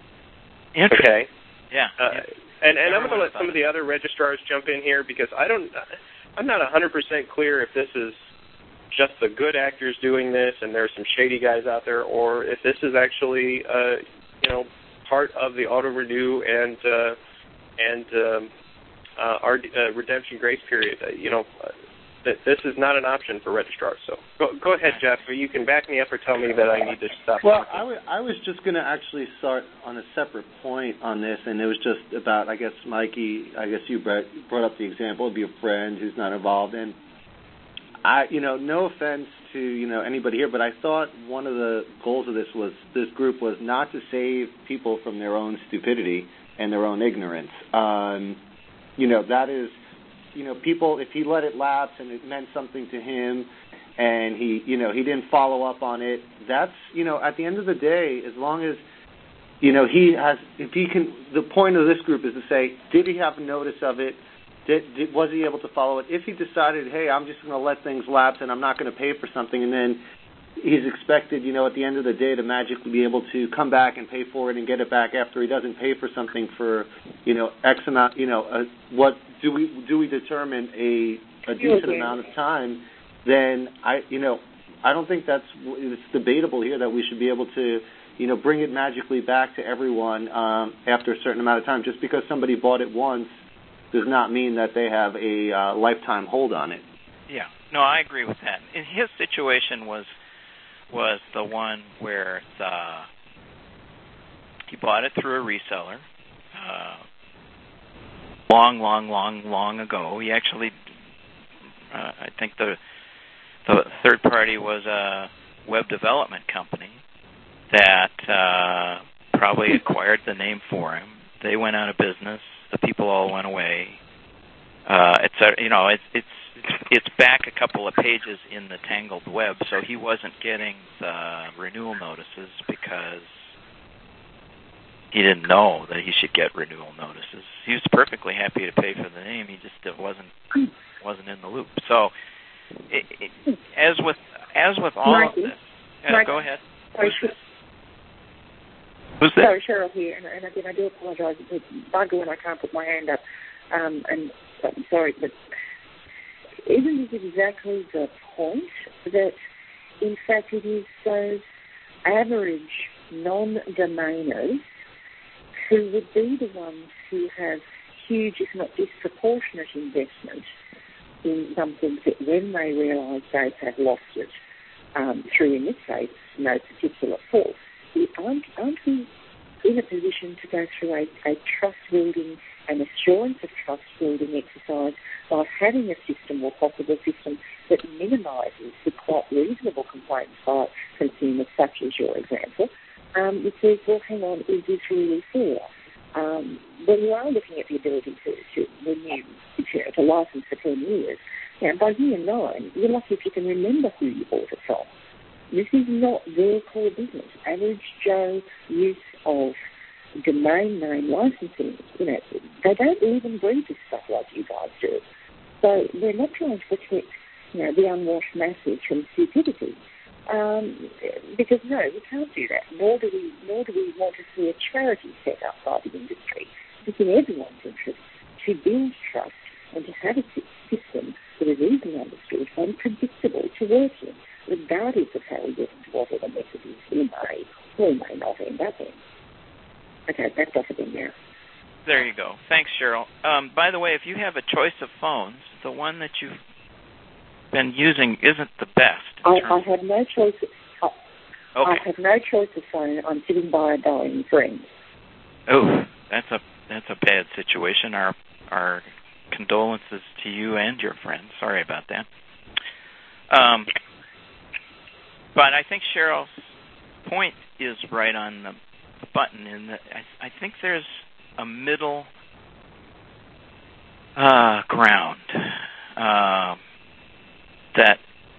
Okay? Yeah. Uh, and and I'm going to let some of the other registrars jump in here because I don't, I'm not one hundred percent clear if this is just the good actors doing this and there's some shady guys out there, or if this is actually, uh, you know, part of the auto renew and uh, and um, uh, our uh, redemption grace period. Uh, you know. Uh, that this is not an option for registrars. So go, go ahead, Jeff. You can back me up or tell me that I need to stop. Well, I, w- I was just going to actually start on a separate point on this, and it was just about, I guess, Mikey, I guess you brought up the example of your friend who's not involved. And, I, you know, no offense to, you know, anybody here, but I thought one of the goals of this was, this group was not to save people from their own stupidity and their own ignorance. Um, you know, that is... You know, people, if he let it lapse and it meant something to him and he, you know, he didn't follow up on it, that's, you know, at the end of the day, as long as, you know, he has, if he can, the point of this group is to say, did he have notice of it? Did, did was he able to follow it? If he decided, hey, I'm just going to let things lapse and I'm not going to pay for something, and then he's expected, you know, at the end of the day to magically be able to come back and pay for it and get it back after he doesn't pay for something for, you know, X amount, you know, uh, what do we do we determine a, a decent amount of time, then I, you know, I don't think that's, it's debatable here that we should be able to, you know, bring it magically back to everyone um, after a certain amount of time. Just because somebody bought it once does not mean that they have a uh, lifetime hold on it. Yeah, no, I agree with that. And his situation was was the one where the, he bought it through a reseller uh, long, long, long, long ago. He actually, uh, I think the the third party was a web development company that uh, probably acquired the name for him. They went out of business. The people all went away. Uh, it's a, you know, it's it's it's back a couple of pages in the tangled web, so he wasn't getting the renewal notices because he didn't know that he should get renewal notices. He was perfectly happy to pay for the name. He just wasn't wasn't in the loop. So, it, it, as with as with all Marty, of this, uh, Marty, go ahead. Sorry, Who's this? Who's this? Sorry, Cheryl here, and, and again, I do apologize. It's bugger when I can't put my hand up. Um, and I'm sorry, but isn't it exactly the point that, in fact, it is those average non-domainers who would be the ones who have huge, if not disproportionate, investment in some sense that when they realise they have lost it um, through, in this case, no particular fault, aren't, aren't we in a position to go through a, a trust-building and assurance of trust-building exercise by having a system or possible system that minimises the quite reasonable complaints by consumers, such as your example, um, that says, well, hang on, is this really fair? Um, when you are looking at the ability to, to renew, to, to license for ten years, now, by year nine, you're lucky if you can remember who you bought it from. This is not their core business. Average Joe use of domain name licensing, you know, they don't even breed this stuff like you guys do. So they're not trying to protect, you know, the unwashed masses from stupidity. Um, because no, we can't do that. Nor do we, nor do we want to see a charity set up by the industry. It's in everyone's interest to build trust and to have a system that is easily understood and predictable to work in, regardless of how we get into whatever messages we may or may not end up in. Okay, that's off again now. There you go. Thanks, Cheryl. Um, by the way, if you have a choice of phones, the one that you've been using isn't the best. I, I have no choice. I, okay. I have no choice of phone. I'm sitting by a dying friend. Oh, that's a that's a bad situation. Our our condolences to you and your friends. Sorry about that. Um, but I think Cheryl's point is right on the button. In that I, I think there's a middle uh, ground uh, that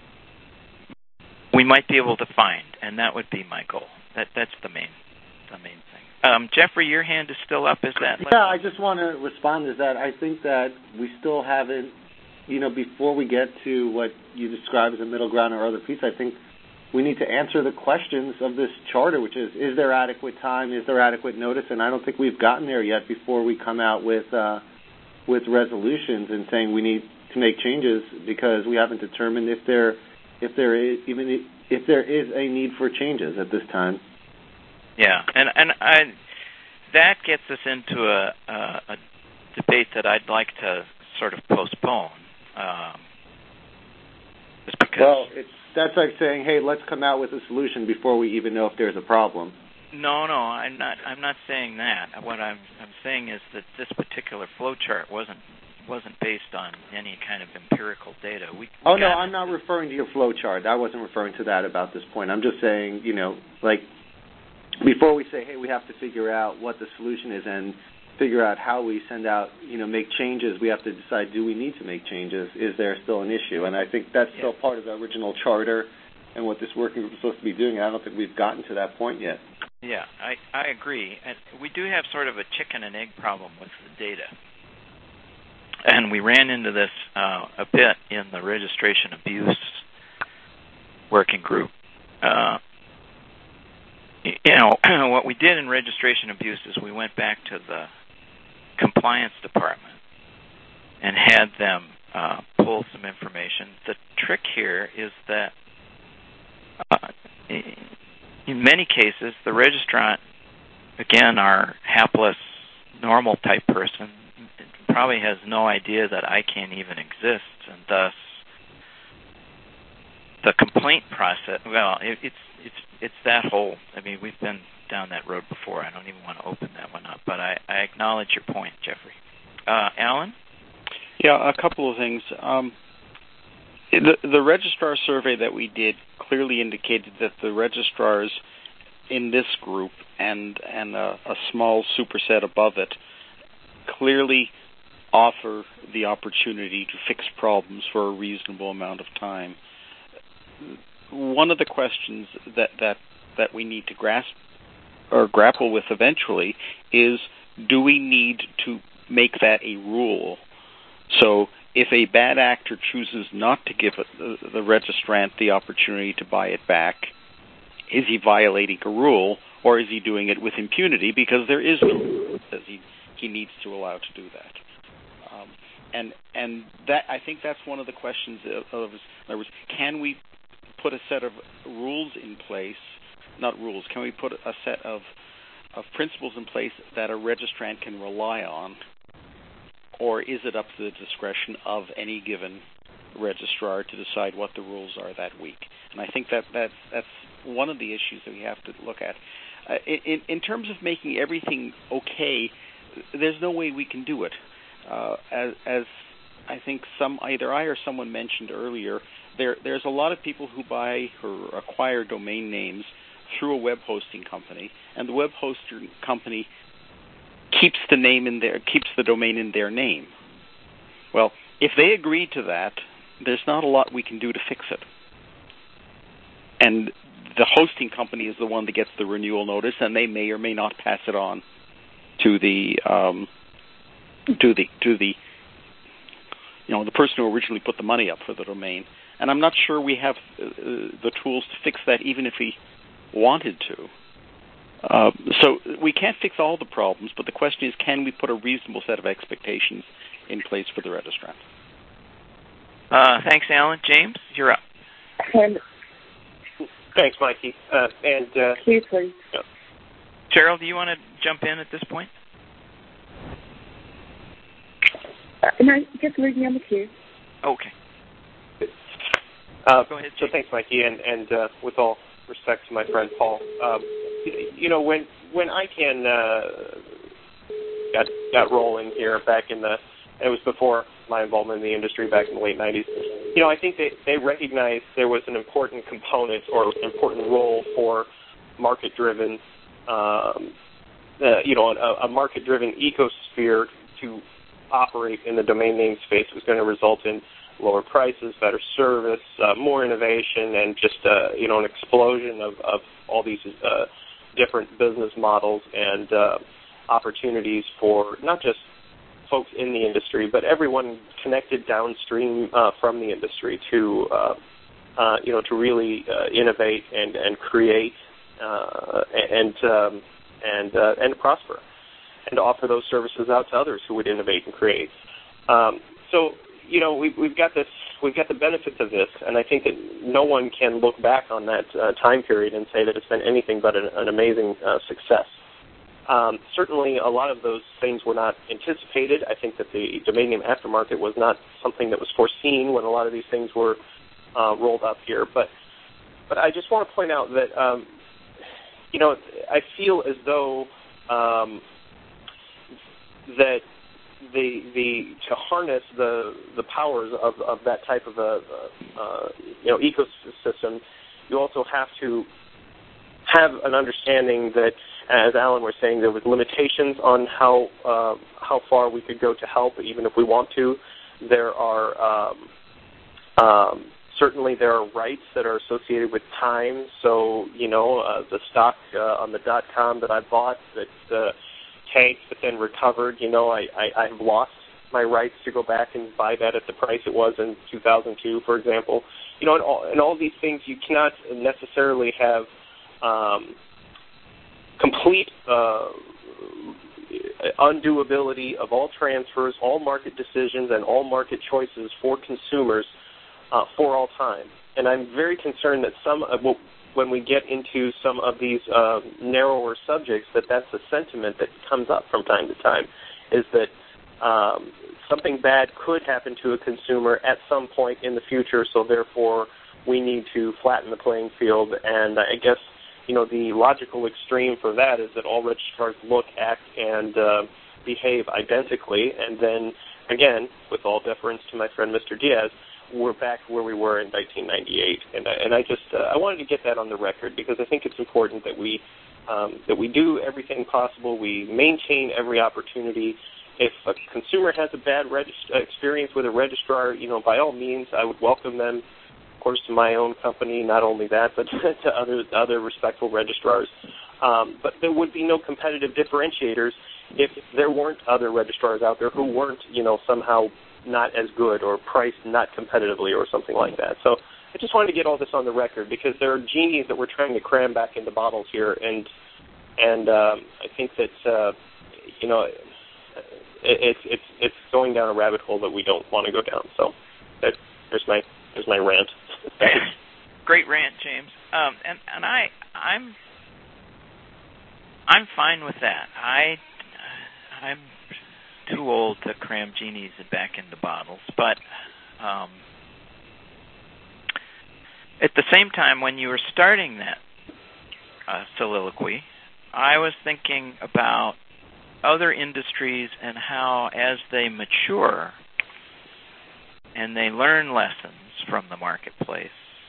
we might be able to find, and that would be my goal. That that's the main the main thing. Um, Jeffrey, your hand is still up. Is that? Yeah, I just want to respond to that. I think that we still haven't, you know, before we get to what you describe as a middle ground or other piece, I think we need to answer the questions of this charter, which is, is there adequate time? Is there adequate notice? And I don't think we've gotten there yet before we come out with uh, with resolutions and saying we need to make changes, because we haven't determined if there if there is even if there is a need for changes at this time. Yeah, and and I, that gets us into a, a, a debate that I'd like to sort of postpone. Um, just because well, it's, that's like saying, hey, let's come out with a solution before we even know if there's a problem. No, no, I'm not. I'm not saying that. What I'm I'm saying is that this particular flow chart wasn't wasn't based on any kind of empirical data. We, we oh no, I'm not referring to your flow chart. I wasn't referring to that about this point. I'm just saying, you know, like, before we say, hey, we have to figure out what the solution is and figure out how we send out, you know, make changes, we have to decide, do we need to make changes? Is there still an issue? And I think that's yeah. still part of the original charter and what this working group is supposed to be doing. I don't think we've gotten to that point yet. Yeah, I, I agree. And we do have sort of a chicken and egg problem with the data. And we ran into this uh, a bit in the registration abuse working group. Uh, You know, what we did in registration abuse is we went back to the compliance department and had them uh, pull some information. The trick here is that uh, in many cases, the registrant, again, our hapless, normal type person, probably has no idea that I can't even exist, and thus the complaint process, well, it, it's it's it's that whole, I mean, we've been down that road before. I don't even want to open that one up, but I, I acknowledge your point, Jeffrey. Uh, Alan? Yeah, a couple of things. Um, the, the registrar survey that we did clearly indicated that the registrars in this group and, and a, a small superset above it clearly offer the opportunity to fix problems for a reasonable amount of time. One of the questions that, that, that we need to grasp or grapple with eventually is, do we need to make that a rule? So if a bad actor chooses not to give it, the, the registrant the opportunity to buy it back, is he violating a rule, or is he doing it with impunity because there is no rule that he, he needs to allow to do that? Um, and and that I think that's one of the questions of, of in other words, can we put a set of rules in place, not rules, can we put a set of of principles in place that a registrant can rely on, or is it up to the discretion of any given registrar to decide what the rules are that week? And I think that, that that's one of the issues that we have to look at. Uh, in, in terms of making everything okay, there's no way we can do it. Uh, as, as I think some either I or someone mentioned earlier, there there's a lot of people who buy or acquire domain names through a web hosting company, and the web hosting company keeps the name in their keeps the domain in their name. Well, if they agree to that, there's not a lot we can do to fix it. And the hosting company is the one that gets the renewal notice, and they may or may not pass it on to the um, to the to the you know the person who originally put the money up for the domain. And I'm not sure we have uh, the tools to fix that, even if we wanted to. Uh, so we can't fix all the problems, but the question is, can we put a reasonable set of expectations in place for the registrant? Uh, thanks, Alan. James, you're up. And Thanks, Mikey. Uh, and uh, Q, please. Yeah. Cheryl, do you want to jump in at this point? Uh, no, just leave me on the queue. Okay. Uh, Go ahead, so James. thanks, Mikey, and, and uh, with all respect to my friend Paul, um, you know, when when ICANN uh, got got rolling here back in the, it was before my involvement in the industry back in the late nineties. You know, I think they they recognized there was an important component or an important role for market-driven, um, uh, you know, a, a market-driven ecosphere to operate in the domain name space. Was going to result in lower prices, better service, uh, more innovation, and just uh, you know an explosion of, of all these uh, different business models and uh, opportunities for not just folks in the industry, but everyone connected downstream uh, from the industry to uh, uh, you know to really uh, innovate and and create uh, and um, and uh, and prosper, and to offer those services out to others who would innovate and create. Um, so. You know, we've, we've got this, we've got the benefits of this, and I think that no one can look back on that uh, time period and say that it's been anything but an, an amazing uh, success. Um, certainly, a lot of those things were not anticipated. I think that the domain name aftermarket was not something that was foreseen when a lot of these things were uh, rolled up here. But, but I just want to point out that, um, you know, I feel as though um, that. The the to harness the the powers of, of that type of a uh, you know ecosystem, you also have to have an understanding that, as Alan was saying, there was limitations on how uh, how far we could go to help, even if we want to. There are um, um, certainly there are rights that are associated with time. So you know uh, the stock uh, on the dot com that I bought that. Uh, tanked but then recovered, you know, I, I, I've lost my rights to go back and buy that at the price it was in two thousand two, for example. You know, and all, and all these things, you cannot necessarily have um, complete uh, undoability of all transfers, all market decisions, and all market choices for consumers uh, for all time. And I'm very concerned that some of what when we get into some of these uh, narrower subjects, that that's a sentiment that comes up from time to time, is that um, something bad could happen to a consumer at some point in the future, so therefore we need to flatten the playing field. And I guess, you know, the logical extreme for that is that all registrars look, act, and uh, behave identically, and then, again, with all deference to my friend Mister Diaz, we're back where we were in nineteen ninety-eight, and I, and I just uh, I wanted to get that on the record because I think it's important that we um, that we do everything possible. We maintain every opportunity. If a consumer has a bad regist- experience with a registrar, you know, by all means, I would welcome them, of course, to my own company. Not only that, but to other other respectful registrars. Um, but there would be no competitive differentiators if there weren't other registrars out there who weren't, you know, somehow not as good or priced not competitively or something like that. So I just wanted to get all this on the record because there are genies that we're trying to cram back into bottles here, and and um, I think that uh, you know it, it's it's it's going down a rabbit hole that we don't want to go down. So that, there's my there's my rant. Great rant, James. Um, and and I I'm I'm fine with that. I I'm too old to cram genies back into bottles. But um, at the same time, when you were starting that uh, soliloquy, I was thinking about other industries and how, as they mature and they learn lessons from the marketplace,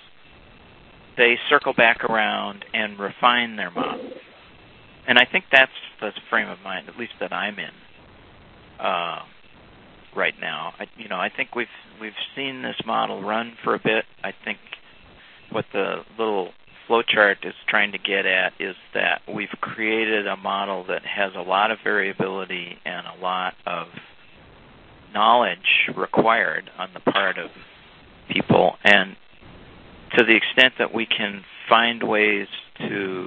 they circle back around and refine their model. And I think that's the frame of mind, at least that I'm in uh, right now. I, you know, I think we've we've seen this model run for a bit. I think what the little flowchart is trying to get at is that we've created a model that has a lot of variability and a lot of knowledge required on the part of people, and to the extent that we can find ways to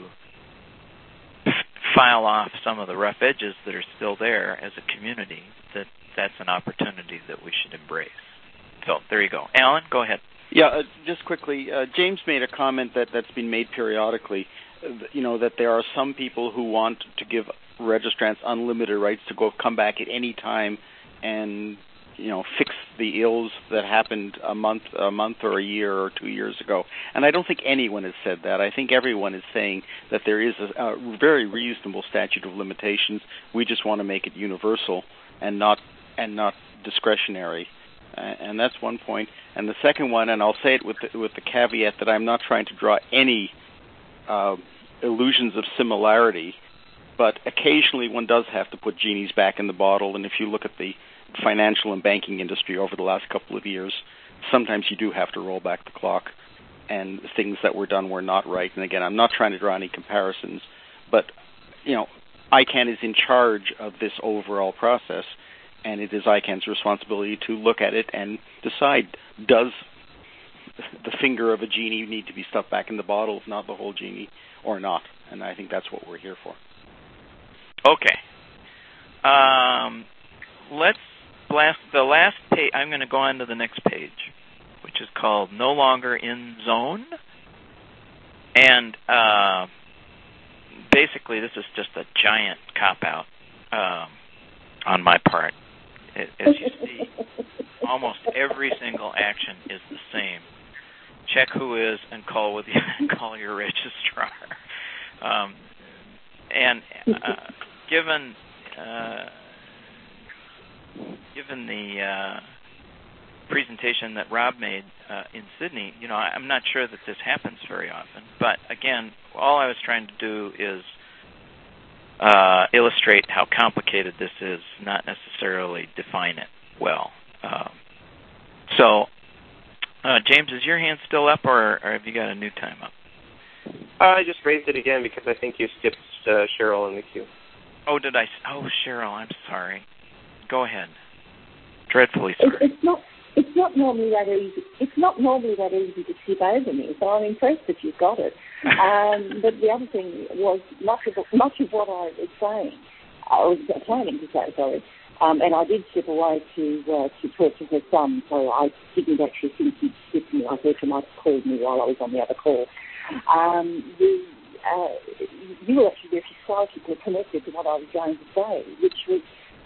f- file off some of the rough edges that are still there as a community, that that's an opportunity that we should embrace. So there you go. Alan, go ahead. Yeah, uh, just quickly, uh, James made a comment that, that's been made periodically, uh, you know, that there are some people who want to give registrants unlimited rights to go come back at any time and, you know, fix the ills that happened a month, a month or a year or two years ago. And I don't think anyone has said that. I think everyone is saying that there is a, a very reasonable statute of limitations. We just want to make it universal and not and not discretionary. Uh, and that's one point. And the second one, and I'll say it with the, with the caveat that I'm not trying to draw any uh, illusions of similarity, but occasionally one does have to put genies back in the bottle. And if you look at the financial and banking industry over the last couple of years, sometimes you do have to roll back the clock, and things that were done were not right. And again, I'm not trying to draw any comparisons, but, you know, I CAN is in charge of this overall process, and it is I CAN's responsibility to look at it and decide, does the finger of a genie need to be stuffed back in the bottle, if not the whole genie, or not? And I think that's what we're here for. Okay. Um, let's blast the last page. I'm going to go on to the next page, which is called No Longer in Zone. And uh, basically, this is just a giant cop-out um, on my part. As you see, almost every single action is the same. Check who is and call with you, call your registrar. Um, and uh, given uh, given the uh, presentation that Rob made uh, in Sydney, you know, I'm not sure that this happens very often. But again, all I was trying to do is Uh, illustrate how complicated this is, not necessarily define it well. Um, so, uh, James, is your hand still up, or, or have you got a new time up? Uh, I just raised it again because I think you skipped uh, Cheryl in the queue. Oh, did I? Oh, Cheryl, I'm sorry. Go ahead. Dreadfully sorry. It's, it's not. It's not normally that easy. It's not normally that easy to skip over me, so I'm impressed that you've got it. Um, but the other thing was much of much of what I was saying, I was planning to say, sorry, um, and I did step away to uh, to talk to her son, so I didn't actually think he'd skip me. I thought you might have called me while I was on the other call. Um, the, uh, you were actually very psychically connected to what I was going to say, which was,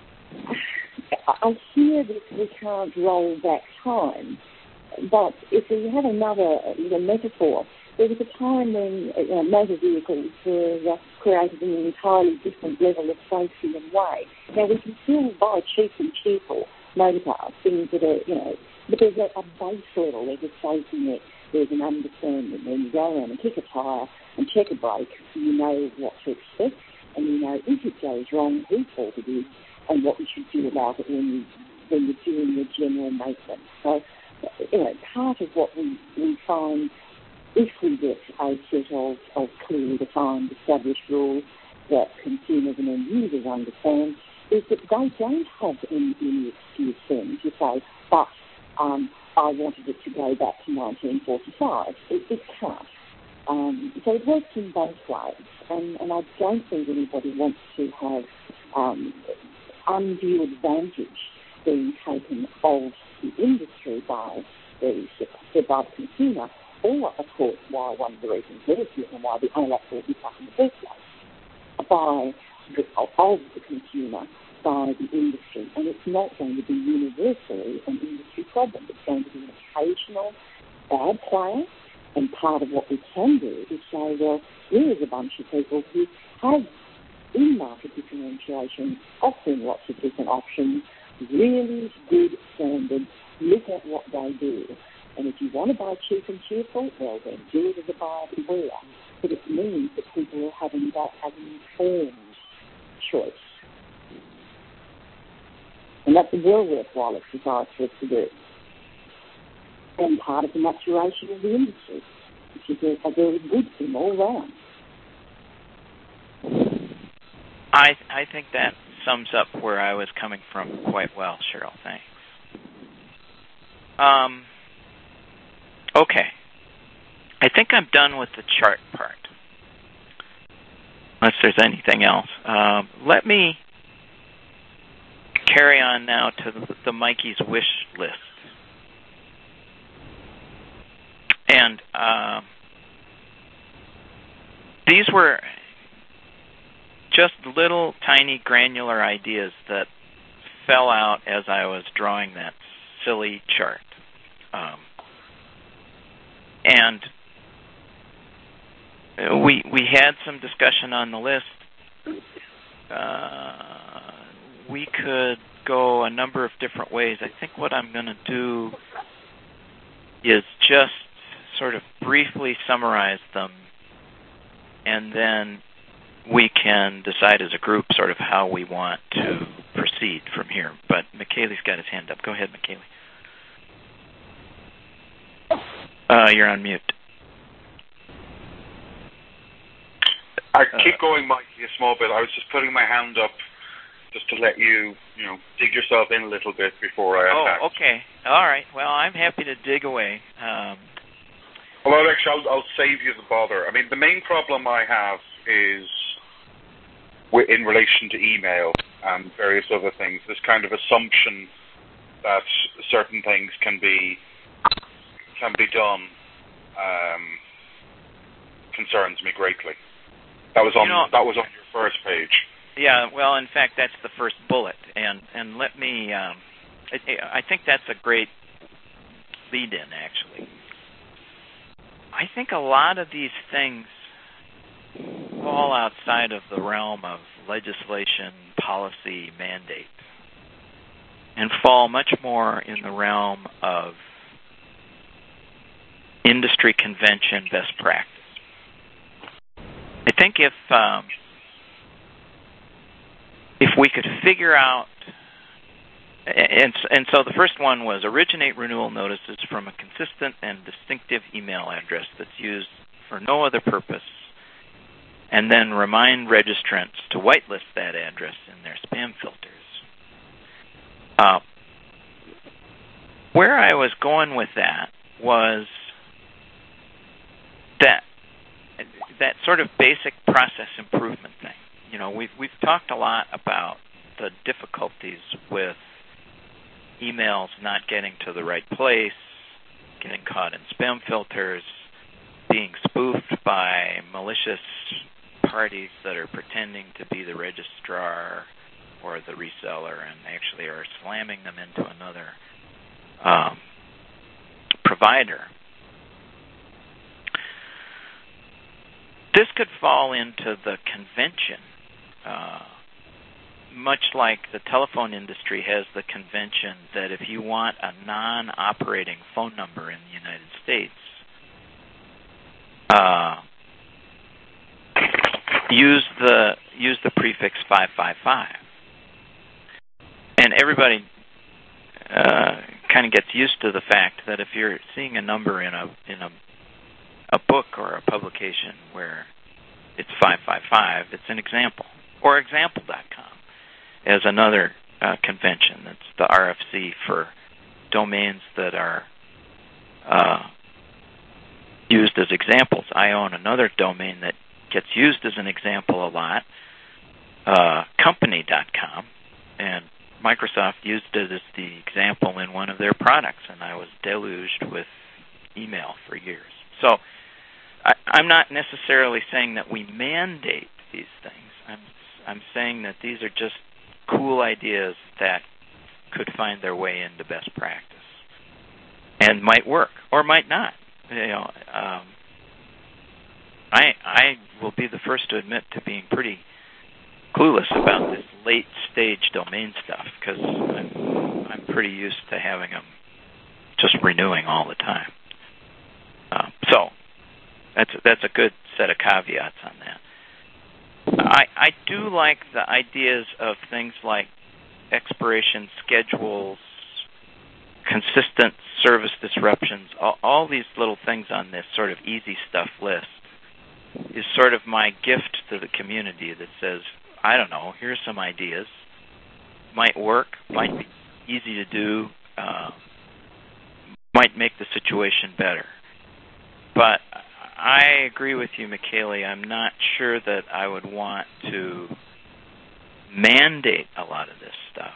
I hear that we can't roll back time, but if we have another you know, metaphor, there was a time when you know, motor vehicles were uh, created in an entirely different level of safety and way. Now, we can still buy cheap and cheerful motor cars, things that are, you know, but there's a, a base level, there's a safety net, there's an understanding. When you go around and kick a tyre and check a brake, you know what to expect, and you know if it goes wrong, whose fault it is, and what you should do about it when, you, when you're doing your general maintenance. So, you know, part of what we, we find, if we get a set of, of clearly defined, established rules that consumers and end users understand, is that they don't have any, any excuse then to say, but um, I wanted it to go back to nineteen forty-five. It, it can't. Um, so it works in both ways, and, and I don't think anybody wants to have um, undue advantage being taken of the industry by the, by the consumer, or, of course, why one of the reasons we're here and why the O L A C brought this up in the first place, by the, of the consumer by the industry. And it's not going to be universally an industry problem. It's going to be an occasional bad player. And part of what we can do is say, well, here is a bunch of people who have in-market differentiation, offering lots of different options, really good standards. Look at what they do. And if you want to buy cheap and cheerful, well, then do it as a buyer beware. But it means that people are having that as an informed choice. And that's a well worthwhile exercise for us to do. And part of the maturation of the industry, which is a, a very good thing all round. I I think that sums up where I was coming from quite well, Cheryl. Thanks. Um. Okay. I think I'm done with the chart part. Unless there's anything else. Um, let me carry on now to the, the Mikey's wish list. And uh, these were just little tiny granular ideas that fell out as I was drawing that silly chart. Um, and we we had some discussion on the list. Uh, we could go a number of different ways. I think what I'm going to do is just sort of briefly summarize them, and then we can decide as a group sort of how we want to proceed from here. But McKaylee's got his hand up. Go ahead, McKaylee. Uh, you're on mute. I keep going, Mikey, a small bit. I was just putting my hand up just to let you, you know, dig yourself in a little bit before I attack. Oh, okay. All right. Well, I'm happy to dig away. Um, well, actually, I'll, I'll save you the bother. I mean, the main problem I have is in relation to email and various other things. This kind of assumption that certain things can be can be done um, concerns me greatly. That was on you know, that was on your first page. Yeah, well, in fact, that's the first bullet, and and let me. Um, I, I think that's a great lead-in, actually. I think a lot of these things fall outside of the realm of legislation, policy, mandate, and fall much more in the realm of industry convention, best practice. I think if um, if we could figure out, and, and so the first one was originate renewal notices from a consistent and distinctive email address that's used for no other purpose, and then remind registrants to whitelist that address in their spam filters. Uh, where I was going with that was that that sort of basic process improvement thing. You know, we've we've talked a lot about the difficulties with emails not getting to the right place, getting caught in spam filters, being spoofed by malicious parties that are pretending to be the registrar or the reseller and actually are slamming them into another um, provider. This could fall into the convention, uh, much like the telephone industry has the convention that if you want a non-operating phone number in the United States, uh, use the use the prefix five five five, and everybody uh, kind of gets used to the fact that if you're seeing a number in a in a a book or a publication where it's five five five, it's an example. Or example dot com as another uh, convention. That's the R F C for domains that are uh, used as examples. I own another domain that gets used as an example a lot, uh, company dot com, and Microsoft used it as the example in one of their products, and I was deluged with email for years. So I, I'm not necessarily saying that we mandate these things. I'm I'm saying that these are just cool ideas that could find their way into best practice and might work or might not. You know, um, I I will be the first to admit to being pretty clueless about this late stage domain stuff because I'm, I'm pretty used to having them just renewing all the time. Um, so that's that's a good set of caveats on that. I I do like the ideas of things like expiration schedules, consistent service disruptions, all, all these little things on this sort of easy stuff list is sort of my gift to the community that says, I don't know, here's some ideas. Might work, might be easy to do, uh, might make the situation better. But I agree with you, McKaylee. I'm not sure that I would want to mandate a lot of this stuff,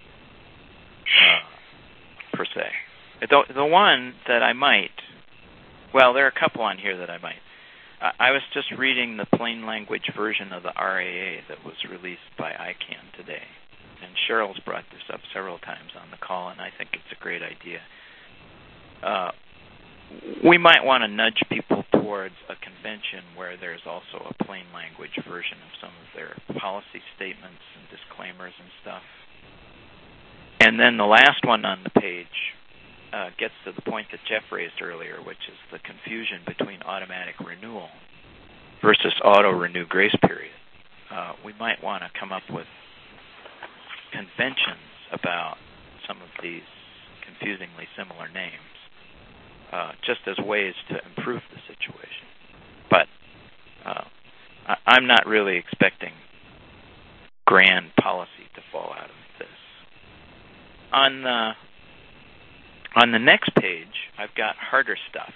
uh, per se. The, the one that I might, well, there are a couple on here that I might. I, I was just reading the plain language version of the R A A that was released by I CANN today. And Cheryl's brought this up several times on the call, and I think it's a great idea. Uh, we might want to nudge people towards a convention where there's also a plain language version of some of their policy statements and disclaimers and stuff. And then the last one on the page uh, gets to the point that Jeff raised earlier, which is the confusion between automatic renewal versus auto-renew grace period. Uh, we might want to come up with conventions about some of these confusingly similar names. Uh, just as ways to improve the situation. But uh, I, I'm not really expecting grand policy to fall out of this. On the, on the next page, I've got harder stuff.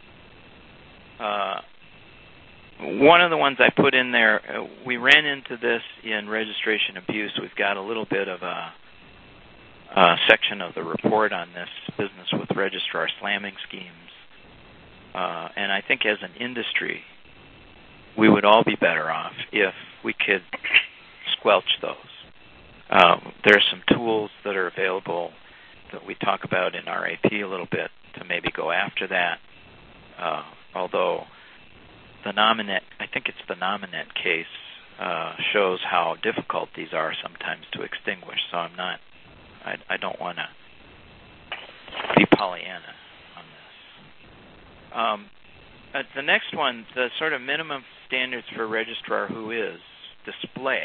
Uh, one of the ones I put in there, uh, we ran into this in registration abuse. We've got a little bit of a Uh, section of the report on this business with registrar slamming schemes. Uh, and I think as an industry, we would all be better off if we could squelch those. Um, there are some tools that are available that we talk about in R A P a little bit to maybe go after that. Uh, although the Nominet, I think it's the Nominet case, uh, shows how difficult these are sometimes to extinguish. So I'm not I, I don't want to be Pollyanna on this. Um, uh, the next one, the sort of minimum standards for registrar who is display,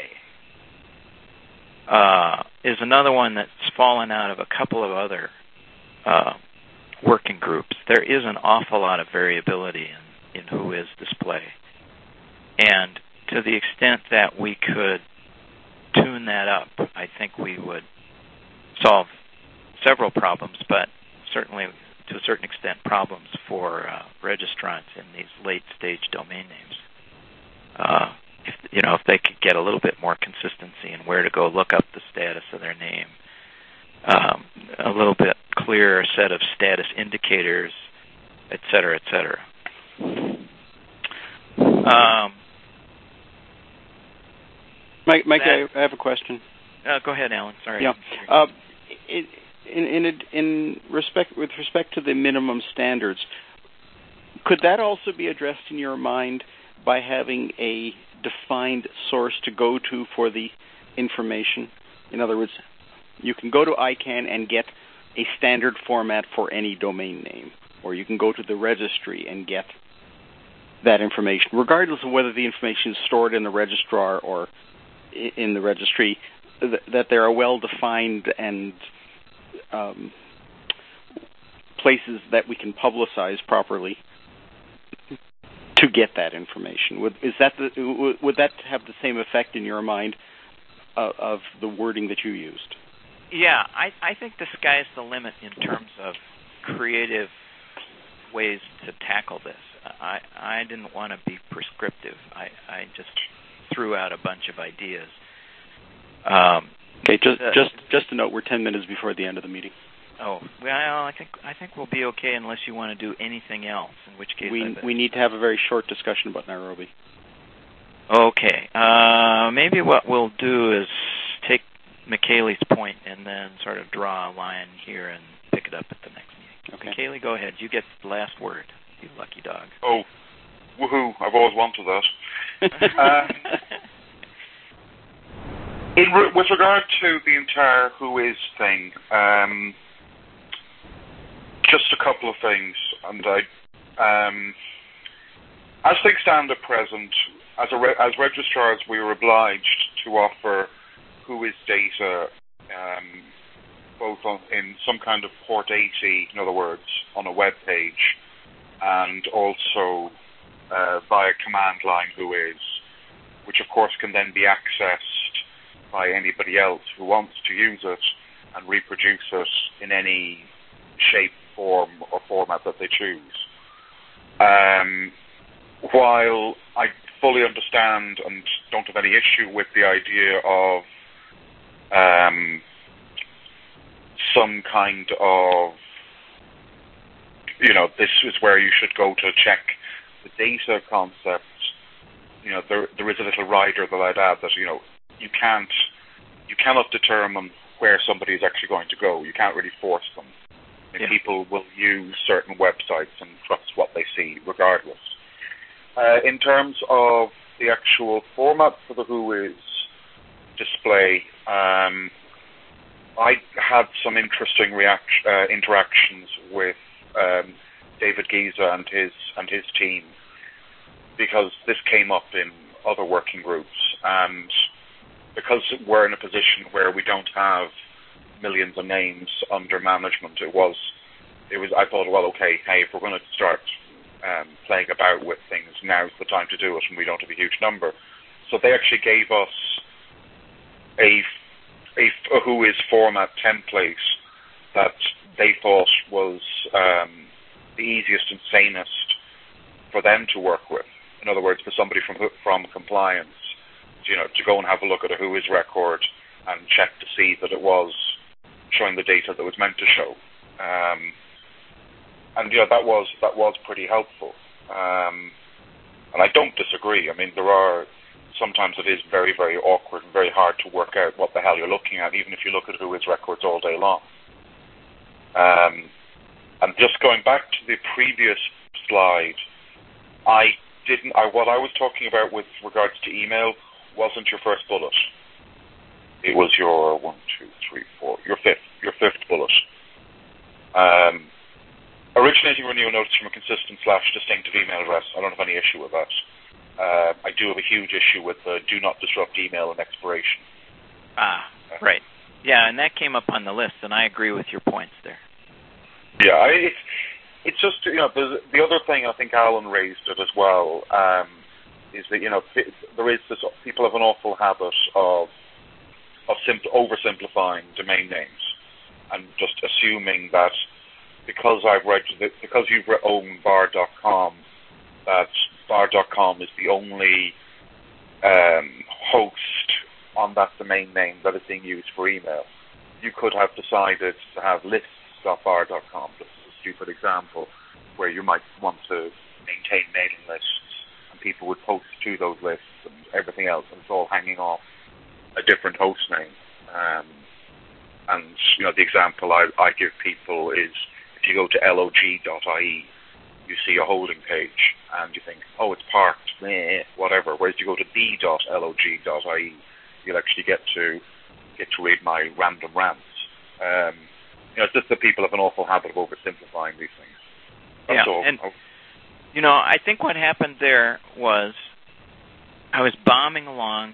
uh, is another one that's fallen out of a couple of other uh, working groups. There is an awful lot of variability in, in who is display. And to the extent that we could tune that up, I think we would solve several problems, but certainly to a certain extent problems for uh, registrants in these late-stage domain names. Uh, if, you know, if they could get a little bit more consistency in where to go look up the status of their name, um, a little bit clearer set of status indicators, et cetera, et cetera. Um, Mike, Mike that, I have a question. Uh, go ahead, Alan. Sorry. Yeah. Uh, in in, in respect with respect to the minimum standards, could that also be addressed in your mind by having a defined source to go to for the information? In other words, you can go to I CANN and get a standard format for any domain name, or you can go to the registry and get that information, regardless of whether the information is stored in the registrar or in the registry, that there are well-defined and um, places that we can publicize properly to get that information. Would is that the, would that have the same effect in your mind uh, of the wording that you used? Yeah, I, I think the sky's the limit in terms of creative ways to tackle this. I, I didn't want to be prescriptive. I, I just threw out a bunch of ideas. Um, okay, just uh, just just a note. We're ten minutes before the end of the meeting. Oh, well, I think I think we'll be okay unless you want to do anything else. In which case, we we need to have a very short discussion about Nairobi. Okay, uh, maybe what we'll do is take McKaylee's point and then sort of draw a line here and pick it up at the next meeting. Okay. McKaylee, go ahead. You get the last word, you lucky dog. Oh, woohoo. I've always wanted that. um, in re- with regard to the entire who is thing, um, just a couple of things. And I, um, as things stand at present, as, a re- as registrars, we are obliged to offer who is data um, both on, in some kind of port eighty, in other words, on a web page, and also uh, via command line who is, which of course can then be accessed by anybody else who wants to use it and reproduce it in any shape, form, or format that they choose. Um, while I fully understand and don't have any issue with the idea of um, some kind of, you know, this is where you should go to check the data concept, you know, there there is a little rider that I'd add that, you know, you can't, you cannot determine where somebody is actually going to go. You can't really force them. I mean, yeah. People will use certain websites and trust what they see regardless. Uh, in terms of the actual format for the Who Is display, um, I had some interesting react- uh, interactions with um, David Giza and his and his team, because this came up in other working groups, and because we're in a position where we don't have millions of names under management, it was, it was. I thought, well, okay, hey, if we're going to start um, playing about with things, now's the time to do it, and we don't have a huge number. So they actually gave us a, a, a Who Is format template that they thought was um, the easiest and sanest for them to work with. In other words, for somebody from from compliance, you know, to go and have a look at a Who Is record and check to see that it was showing the data that was meant to show. Um, and you know, that was that was pretty helpful. Um, and I don't disagree. I mean, there are sometimes it is very, very awkward and very hard to work out what the hell you're looking at, even if you look at Who Is records all day long. Um, and just going back to the previous slide, I didn't. I, what I was talking about with regards to email wasn't your first bullet. It was your one, two, three, four, your fifth, your fifth bullet. Um, originating renewal notice from a consistent slash distinctive email address. I don't have any issue with that. Uh, I do have a huge issue with the do not disrupt email and expiration. Ah, uh, right. Yeah, and that came up on the list, and I agree with your points there. Yeah, I, it's it's just, you know, the, the other thing I think Alan raised it as well, um, is that, you know, there is this, people have an awful habit of of simple, oversimplifying domain names and just assuming that because I've read because you've owned bar dot com, that bar dot com is the only um, host on that domain name that is being used for email. You could have decided to have lists dot bar dot com, just a stupid example, where you might want to maintain mailing lists and people would post to those lists and everything else, and it's all hanging off a different host name. Um, and, you know, the example I, I give people is if you go to log dot I E, you see a holding page and you think, oh, it's parked, meh, whatever. Whereas you go to b dot log dot I E, you'll actually get to get to read my random rants. Um, you know, it's just that people have an awful habit of oversimplifying these things. That's yeah, all. and, you know, I think what happened there was I was bombing along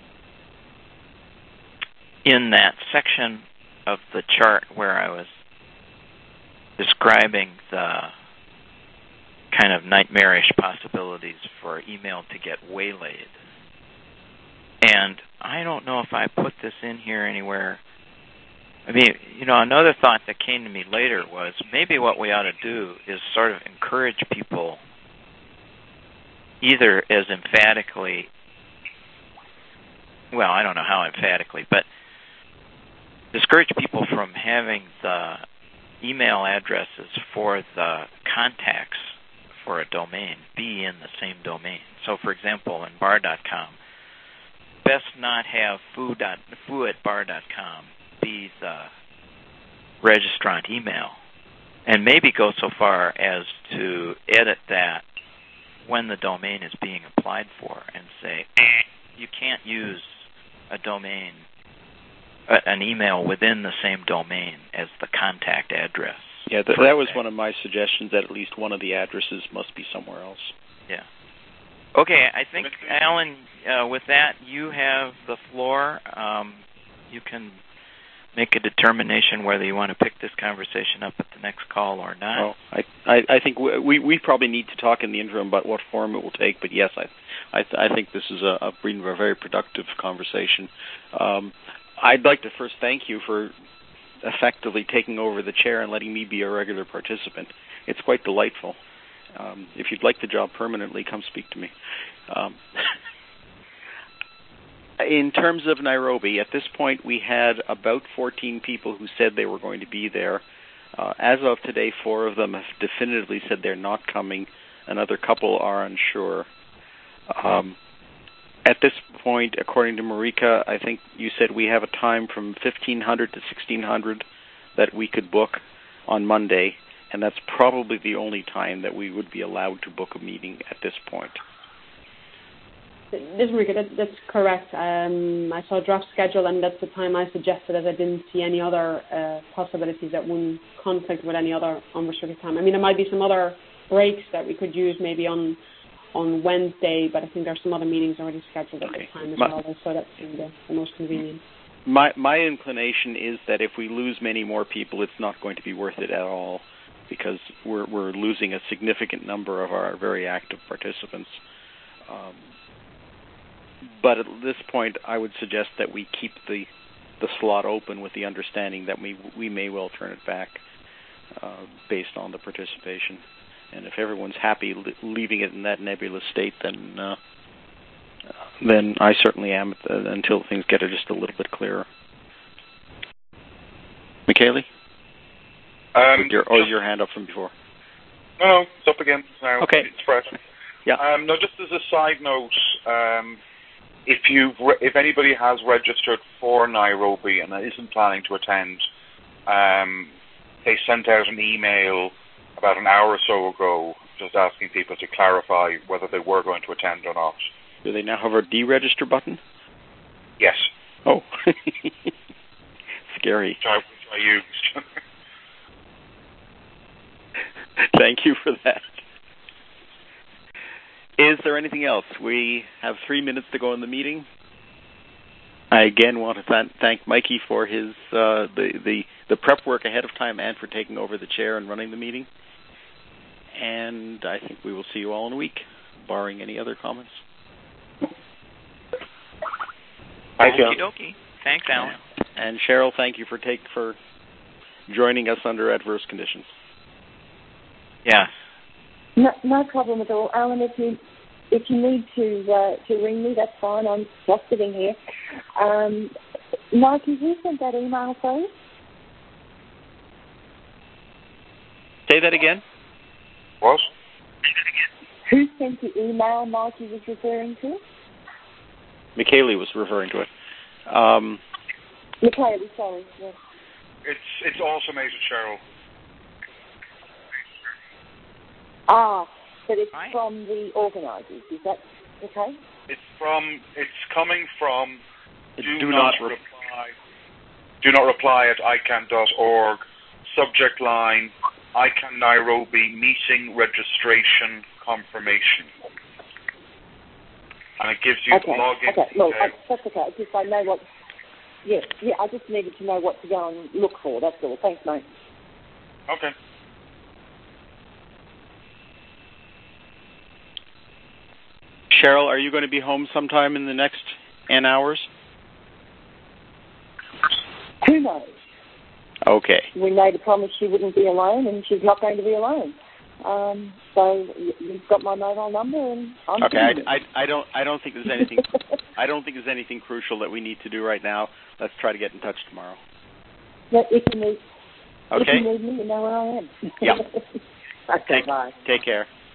in that section of the chart where I was describing the kind of nightmarish possibilities for email to get waylaid. And I don't know if I put this in here anywhere. I mean, you know, another thought that came to me later was maybe what we ought to do is sort of encourage people either as emphatically, well, I don't know how emphatically, but discourage people from having the email addresses for the contacts for a domain be in the same domain. So, for example, in bar dot com, best not have foo, dot, foo at bar dot com be the registrant email, and maybe go so far as to edit that when the domain is being applied for and say, you can't use a domain, uh, an email within the same domain as the contact address. Yeah, th- that was one of my suggestions, that at least one of the addresses must be somewhere else. Yeah. Okay, I think, Alan, uh, with that, you have the floor. Um, you can make a determination whether you want to pick this conversation up at the next call or not. Well, I, I, I think we we probably need to talk in the interim about what form it will take, but yes, I I, I think this is a, a very productive conversation. Um, I'd like to first thank you for effectively taking over the chair and letting me be a regular participant. It's quite delightful. Um, if you'd like the job permanently, come speak to me. Um, in terms of Nairobi, at this point we had about fourteen people who said they were going to be there. Uh, as of today, four of them have definitively said they're not coming. Another couple are unsure. Um, at this point, according to Marika, I think you said we have a time from fifteen hundred to sixteen hundred that we could book on Monday, and that's probably the only time that we would be allowed to book a meeting at this point. This is Marika, that, that's correct. Um, I saw a draft schedule, and that's the time I suggested, as I didn't see any other uh, possibilities that wouldn't conflict with any other unrestricted time. I mean, there might be some other breaks that we could use maybe on on Wednesday, but I think there are some other meetings already scheduled at okay. this time as my, well, so that's the, the most convenient. My, my inclination is that if we lose many more people, it's not going to be worth it at all, because we're, we're losing a significant number of our very active participants. Um, but at this point, I would suggest that we keep the the slot open with the understanding that we we may well turn it back uh, based on the participation. And if everyone's happy li- leaving it in that nebulous state, then uh, then I certainly am uh, until things get just a little bit clearer. Michele? Um, your, oh, your hand up from before. No, no, it's up again now. Okay. It's fresh. Yeah. Um, no, just as a side note, um, if you re- if anybody has registered for Nairobi and isn't planning to attend, um, they sent out an email about an hour or so ago just asking people to clarify whether they were going to attend or not. Do they now have a deregister button? Yes. Oh. Scary. Which I, which I used. Thank you for that. Is there anything else? We have three minutes to go in the meeting. I again want to th- thank Mikey for his uh, the, the the prep work ahead of time and for taking over the chair and running the meeting. And I think we will see you all in a week, barring any other comments. Thank you. Okie-dokie. Thanks, Alan. And Cheryl, thank you for take for joining us under adverse conditions. Yeah. No, no problem at all, Alan. If you if you need to uh, to ring me, that's fine. I'm just sitting here. Um, Mikey, who sent that email, please? Say that again. What? Who sent the email Mikey was referring to? Michele was referring to it. Um, Michele, sorry. Yes. It's it's automated, Cheryl. Ah, but it's Right. from the organisers. Is that okay? It's from. It's coming from. Do, do not, not re- reply. Do not reply at I C A N dot org. Subject line: I C A N Nairobi meeting registration confirmation. And it gives you okay. login. Okay. Well, uh, I, that's okay. I just I know what. Yes. Yeah. I just needed to know what to go and look for. That's all. Thanks, mate. okay. Cheryl, are you going to be home sometime in the next N hours? Who knows? Okay. We made a promise she wouldn't be alone, and she's not going to be alone. Um, so you've got my mobile number, and I'm okay. I, I, I don't I don't think there's anything I don't think there's anything crucial that we need to do right now. Let's try to get in touch tomorrow. Yeah, if you need, Okay. if you need me, you know where I am. Yeah. Okay. Take, bye. Take care.